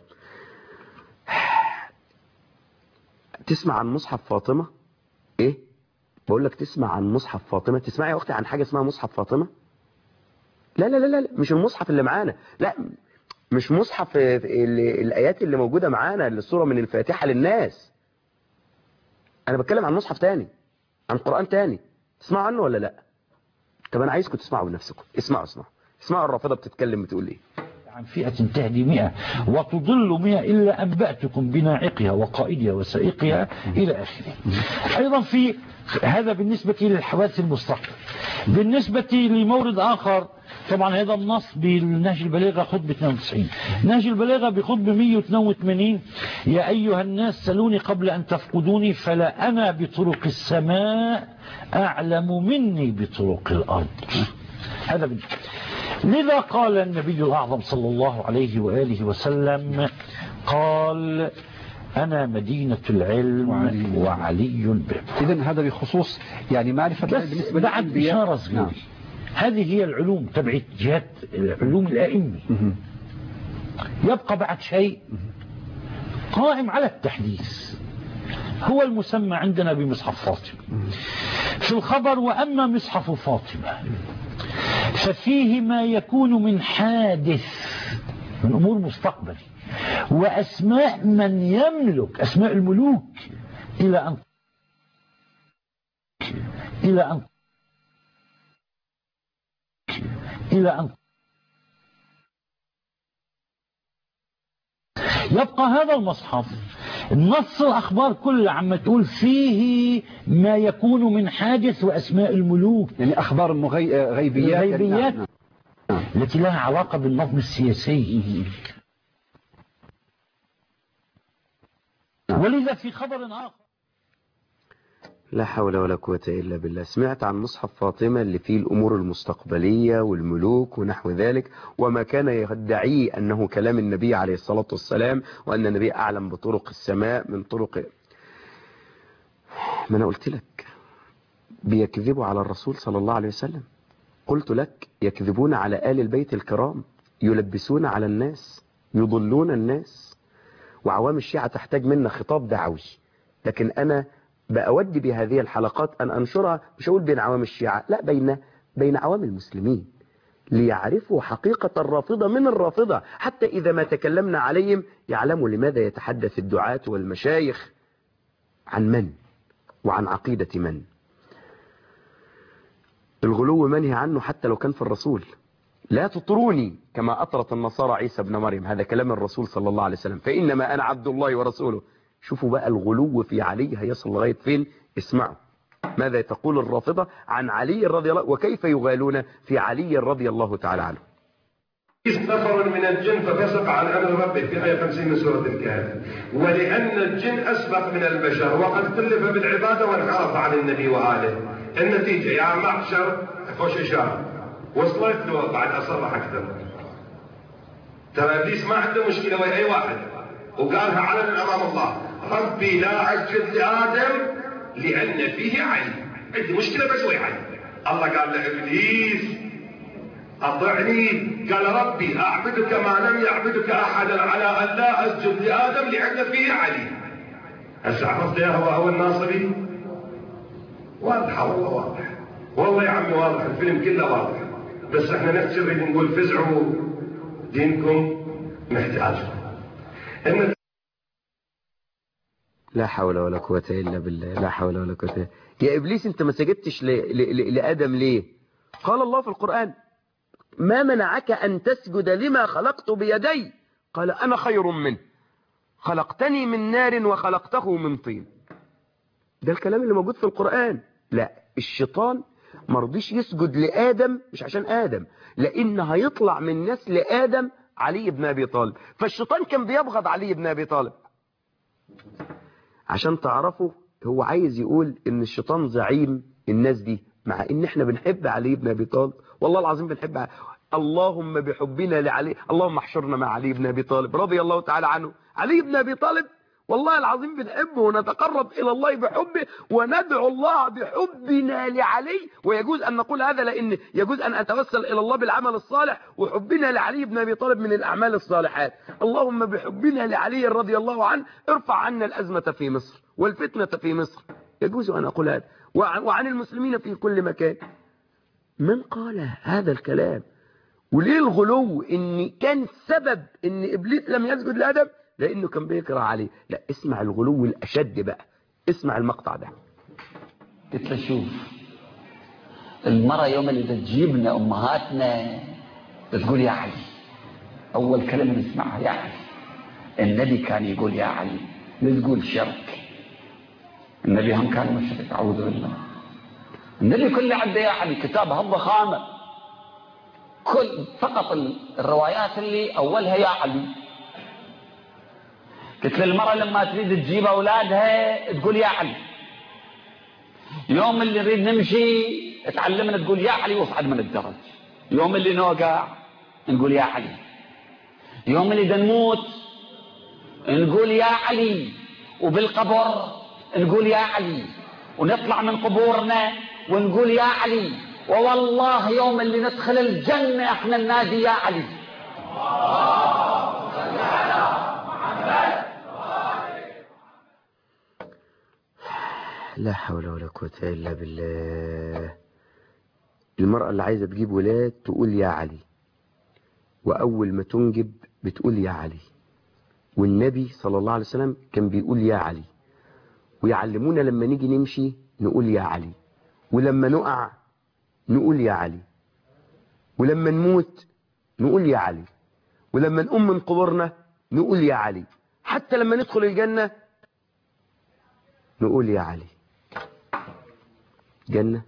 تسمع عن مصحف فاطمة؟ ايه بقول لك، تسمع عن مصحف فاطمة؟ تسمعي يا اختي عن حاجة اسمها مصحف فاطمة؟ لا لا لا لا، مش المصحف اللي معانا، لا مش مصحف الآيات اللي موجودة معانا، السورة من الفاتحة للناس. انا بتكلم عن مصحف تاني، عن قرآن تاني. تسمعوا عنه ولا لا؟ طب انا عايزكم تسمعوا بنفسكم. اسمعوا الرافضة بتتكلم بتقول ايه. عن فئة تهدي 100 وتضل 100 إلا أنبأتكم بناعقها وقائدها وسائقها إلى آخره. أيضا في هذا بالنسبة للحوادث المستقبل. بالنسبة لمورد آخر، طبعا هذا النص بالنهج البلاغة خطبة 92. نهج البلاغة بخطبة 182: يا أيها الناس سلوني قبل أن تفقدوني فلا أنا بطرق السماء أعلم مني بطرق الأرض. هذا بالنسبة. لذا قال النبي الأعظم صلى الله عليه وآله وسلم، قال أنا مدينة العلم وعلي به. إذن هذا بخصوص يعني معرفة العلم بالنسبة بعد إشارة صغيرة. نعم. هذه هي العلوم تبعت جهات العلوم الأئمة. يبقى بعد شيء قائم على التحديث، هو المسمى عندنا بمصحف فاطمة في الخبر. وأما مصحف فاطمة ففيه ما يكون من حادث من أمور مستقبل وأسماء من يملك أسماء الملوك إلى أن يبقى هذا المصحف نص الأخبار كلها عم تقول فيه ما يكون من حادث وأسماء الملوك، يعني أخبار غيبيات التي لها علاقة بالنظم السياسي. ولذا في خبر آخر، لا حول ولا قوة إلا بالله، سمعت عن مصحف فاطمة اللي فيه الأمور المستقبلية والملوك ونحو ذلك، وما كان يدعيه أنه كلام النبي عليه الصلاة والسلام، وأن النبي أعلم بطرق السماء من طرق. ما أنا قلت لك بيكذبوا على الرسول صلى الله عليه وسلم، قلت لك يكذبون على آل البيت الكرام، يلبسون على الناس، يضلون الناس. وعوام الشيعة تحتاج منا خطاب دعوي، لكن أنا بأود بهذه الحلقات أن أنشرها، مش أقول بين عوام الشيعة، لا، بين عوام المسلمين، ليعرفوا حقيقة الرافضة من الرافضة، حتى إذا ما تكلمنا عليهم يعلموا لماذا يتحدث الدعاة والمشايخ عن من وعن عقيدة من. الغلو منهي عنه حتى لو كان في الرسول. لا تطروني كما أطرت النصارى عيسى ابن مريم، هذا كلام الرسول صلى الله عليه وسلم، فإنما أنا عبد الله ورسوله. شوفوا بقى الغلو في علي هيصل لغاية فين. اسمعوا ماذا تقول الرافضة عن علي رضي الله، وكيف يغالون في علي رضي الله تعالى عنه. نفر من الجن ففسق عن أمر ربه في آية 50 من سورة الكهف. ولأن الجن أسبق من البشر وقد كلف بالعبادة وانحرف عن النبي وآله، النتيجة يا معشر خوش إشارة وصلت له بعد أصرح أكثر. ترى إبليس ما عنده مشكلة ويا أي واحد، وقالها علنا أمام الله: ربي لا أسجد لآدم لأن فيه عين. عندي مشكلة بسوي عين. الله قال لإبليس: أطعني. قال: ربي أعبدك ما لم يعبدك أحدا على أن لا أسجد لآدم لأن فيه علي. هسه عرفت يا هو الناصري؟ واضحة والله، واضح والله يا عمي، واضح الفيلم كله واضح، بس احنا نحسب نقول فزعوا دينكم محتاج. لا حول ولا قوة إلا بالله، لا حول ولا قوة إلا. يا إبليس أنت ما سجدتش لآدم ليه؟ قال الله في القرآن: ما منعك أن تسجد لما خلقت بيدي؟ قال: أنا خير منه، خلقتني من نار وخلقته من طين. ده الكلام اللي موجود في القرآن. لا، الشيطان مرضيش يسجد لآدم مش عشان آدم، لأن هيطلع من نسل آدم علي بن أبي طالب، فالشيطان كان بيبغض علي بن أبي طالب. عشان تعرفوا هو عايز يقول ان الشيطان زعيم الناس دي، مع ان احنا بنحب علي بن أبي طالب، والله العظيم بنحب. اللهم بحبنا لعلي، اللهم احشرنا مع علي بن أبي طالب رضي الله تعالى عنه. علي بن أبي طالب والله العظيم بنحبه ونتقرب إلى الله بحبه، وندعو الله بحبنا لعلي. ويجوز أن نقول هذا لأن يجوز أن أتوسل إلى الله بالعمل الصالح، وحبنا لعلي بن أبي طالب من الأعمال الصالحات. اللهم بحبنا لعلي رضي الله عنه ارفع عنا الأزمة في مصر والفتنة في مصر. يجوز أن أقول هذا، وعن المسلمين في كل مكان. من قال هذا الكلام؟ وليه الغلو؟ إن كان سبب إن إبليس لم يسجد لآدم لأنه كان بيكره عليه. لا، اسمع الغلو الأشد بقى، اسمع المقطع ده. قلت له: شوف، المرة يوم اللي بتجيب لنا أمهاتنا بتقول يا علي، أول كلمة نسمعها يا علي. النبي كان يقول يا علي، لا تقول شرك. النبي هم كان مشرك، أعوذ بالله. النبي كله عنده يا علي، كتابه الضخامة، فقط الروايات اللي أولها يا علي. قلت للمرأة لما تريد تجيب أولادها تقول يا علي. يوم اللي نريد نمشي تعلمنا تقول يا علي واصعد من الدرج. يوم اللي نوقع نقول يا علي. يوم اللي نموت نقول يا علي. وبالقبر نقول يا علي. ونطلع من قبورنا ونقول يا علي. ووالله يوم اللي ندخل الجنة احنا ننادي يا علي. لا حول ولا قوة إلا بالله. المرأة اللي عايزة تجيب ولاد تقول يا علي، وأول ما تنجب بتقول يا علي. والنبي صلى الله عليه وسلم كان بيقول يا علي، ويعلمونا لما نيجي نمشي نقول يا علي، ولما نقع نقول يا علي، ولما نموت نقول يا علي، ولما نقوم من قبورنا نقول يا علي، حتى لما ندخل الجنة نقول يا علي. جنة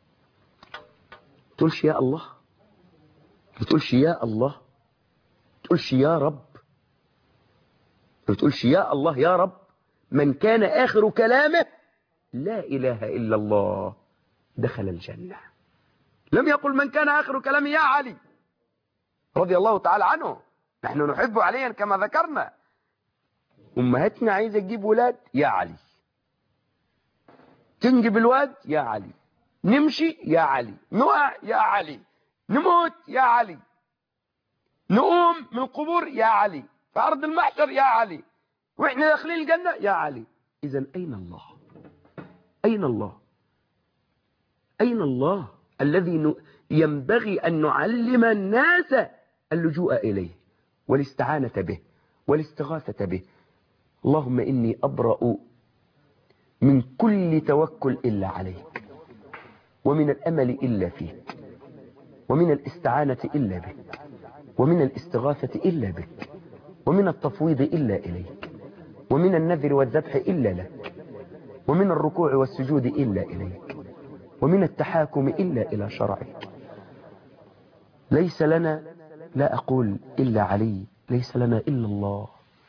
تقولش يا الله، بتقولش يا الله، بتقولش يا رب، بتقولش يا الله يا رب. من كان آخر كلامه لا إله إلا الله دخل الجنة. لم يقل من كان آخر كلامه يا علي رضي الله تعالى عنه. نحن نحب عليا كما ذكرنا. أمهاتنا عايزة تجيب ولاد يا علي، تنجب الواد يا علي، نمشي يا علي، نقع يا علي، نموت يا علي، نقوم من القبور يا علي، في أرض المحشر يا علي، وإحنا داخلين الجنة يا علي. إذن أين الله؟ أين الله؟ أين الله الذي ينبغي أن نعلم الناس اللجوء إليه والاستعانة به والاستغاثة به؟ اللهم إني أبرأ من كل توكل إلا عليك، ومن الأمل إلا فيك، ومن الاستعانة إلا بك، ومن الاستغاثة إلا بك، ومن التفويض إلا إليك، ومن النذر والذبح إلا لك، ومن الركوع والسجود إلا إليك، ومن التحاكم إلا إلى شرعك. ليس لنا، لا أقول إلا علي، ليس لنا إلا الله.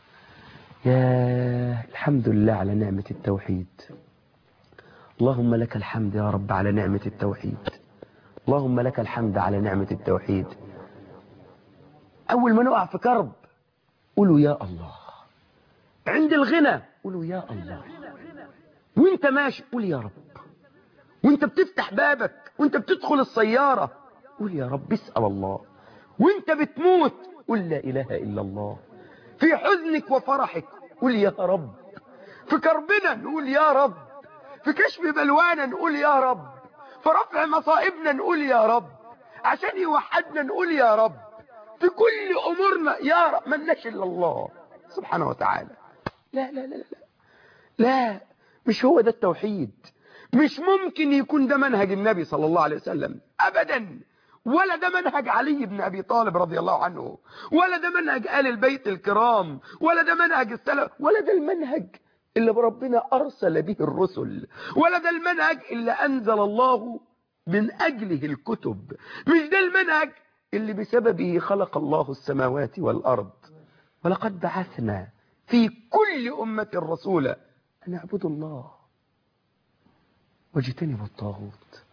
يا الحمد لله على نعمة التوحيد. اللهم لك الحمد يا رب على نعمة التوحيد. اللهم لك الحمد على نعمة التوحيد. أول ما نقع في كرب قولوا يا الله. عند الغنى قولوا يا الله. وانت ماشي قول يا رب. وانت بتفتح بابك وانت بتدخل السيارة قول يا رب، اسأل الله. وانت بتموت قل لا إله إلا الله. في حزنك وفرحك قل يا رب. في كربنا نقول يا رب. في كشف بلوانا نقول يا رب. في رفع مصائبنا نقول يا رب. عشان يوحدنا نقول يا رب. في كل أمورنا يا رب. مناش إلا الله سبحانه وتعالى. لا لا لا لا لا، مش هو ده التوحيد. مش ممكن يكون ده منهج النبي صلى الله عليه وسلم أبدا، ولا ده منهج علي بن أبي طالب رضي الله عنه، ولا ده منهج آل البيت الكرام، ولا ده منهج السلف، ولا ده المنهج اللي ربنا أرسل به الرسل، ولا ده المنهج اللي أنزل الله من أجله الكتب. مش ده المنهج اللي بسببه خلق الله السماوات والأرض. ولقد بعثنا في كل أمة رسولا أن اعبدوا الله واجتنبوا الطاغوت.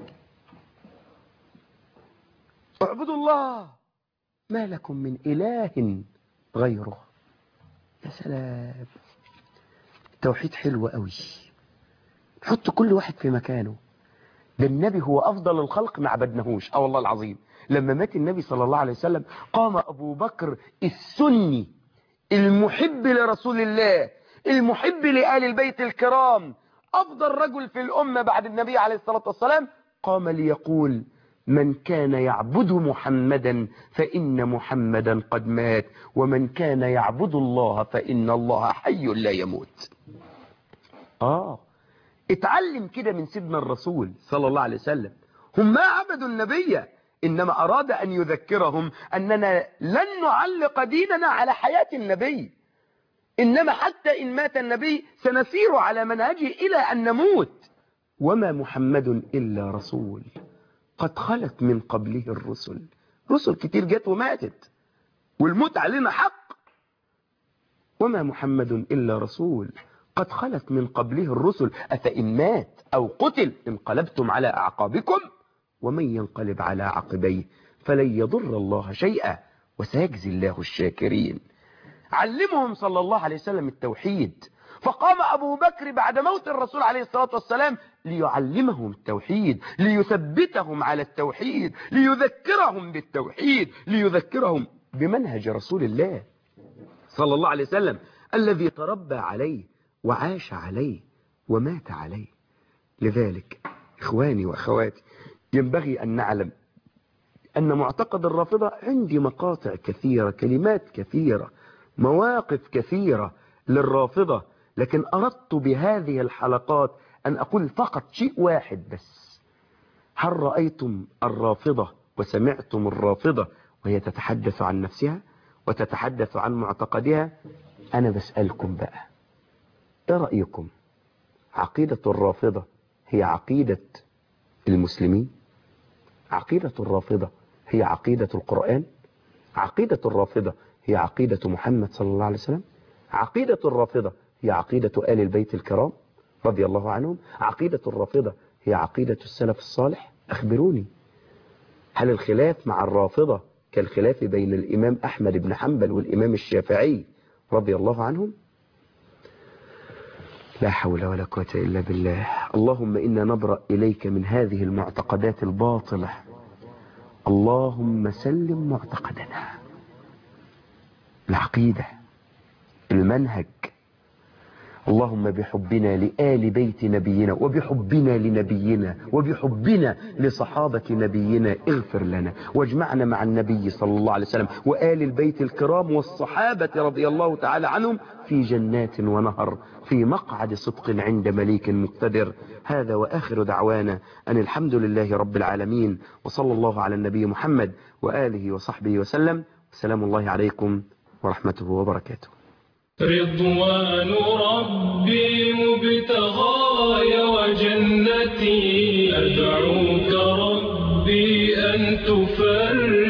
اعبدوا الله ما لكم من إله غيره. يا سلام، التوحيد حلو قوي. حط كل واحد في مكانه. ده النبي هو أفضل الخلق ما عبدناهوش. والله العظيم لما مات النبي صلى الله عليه وسلم قام أبو بكر السني المحب لرسول الله المحب لآل البيت الكرام أفضل رجل في الأمة بعد النبي عليه الصلاة والسلام، قام ليقول: من كان يعبد محمدا فإن محمدا قد مات، ومن كان يعبد الله فإن الله حي لا يموت. اتعلم كده من سيدنا الرسول صلى الله عليه وسلم. هم ما عبدوا النبي إنما أراد أن يذكرهم أننا لن نعلق ديننا على حياة النبي، إنما حتى إن مات النبي سنسير على منهجه إلى أن نموت. وما محمد إلا رسول قد خلت من قبله الرسل. رسل كتير جت وماتت، والموت علينا حق. وما محمد إلا رسول قد خلت من قبله الرسل أفإن مات أو قتل انقلبتم على أعقابكم ومن ينقلب على عقبيه فلن يضر الله شيئا وسيجزي الله الشاكرين. علمهم صلى الله عليه وسلم التوحيد، فقام أبو بكر بعد موت الرسول عليه الصلاة والسلام ليعلمهم التوحيد، ليثبتهم على التوحيد، ليذكرهم بالتوحيد، ليذكرهم بمنهج رسول الله صلى الله عليه وسلم الذي تربى عليه وعاش عليه ومات عليه. لذلك إخواني وأخواتي ينبغي أن نعلم أن معتقد الرافضة عندي مقاطع كثيرة، كلمات كثيرة، مواقف كثيرة للرافضة، لكن أردت بهذه الحلقات أن أقول فقط شيء واحد بس. هل رأيتم الرافضة وسمعتم الرافضة وهي تتحدث عن نفسها وتتحدث عن معتقدها؟ أنا بسألكم بقى، إيه رأيكم؟ عقيدة الرافضة هي عقيدة المسلمين؟ عقيدة الرافضة هي عقيدة القرآن؟ عقيدة الرافضة هي عقيدة محمد صلى الله عليه وسلم؟ عقيدة الرافضة هي عقيدة آل البيت الكرام رضي الله عنهم؟ عقيدة الرافضة هي عقيدة السلف الصالح؟ أخبروني، هل الخلاف مع الرافضة كالخلاف بين الإمام أحمد بن حنبل والإمام الشافعي رضي الله عنهم؟ لا حول ولا قوة إلا بالله. اللهم إنا نبرأ إليك من هذه المعتقدات الباطلة. اللهم سلم معتقدنا، العقيدة، المنهج. اللهم بحبنا لآل بيت نبينا وبحبنا لنبينا وبحبنا لصحابة نبينا اغفر لنا واجمعنا مع النبي صلى الله عليه وسلم وآل البيت الكرام والصحابة رضي الله تعالى عنهم في جنات ونهر في مقعد صدق عند مليك مقتدر. هذا وآخر دعوانا أن الحمد لله رب العالمين، وصلى الله على النبي محمد وآله وصحبه وسلم. السلام الله عليكم ورحمته وبركاته. رضوان ربي مبتغاي وجنتي، أدعوك ربي أن تفرج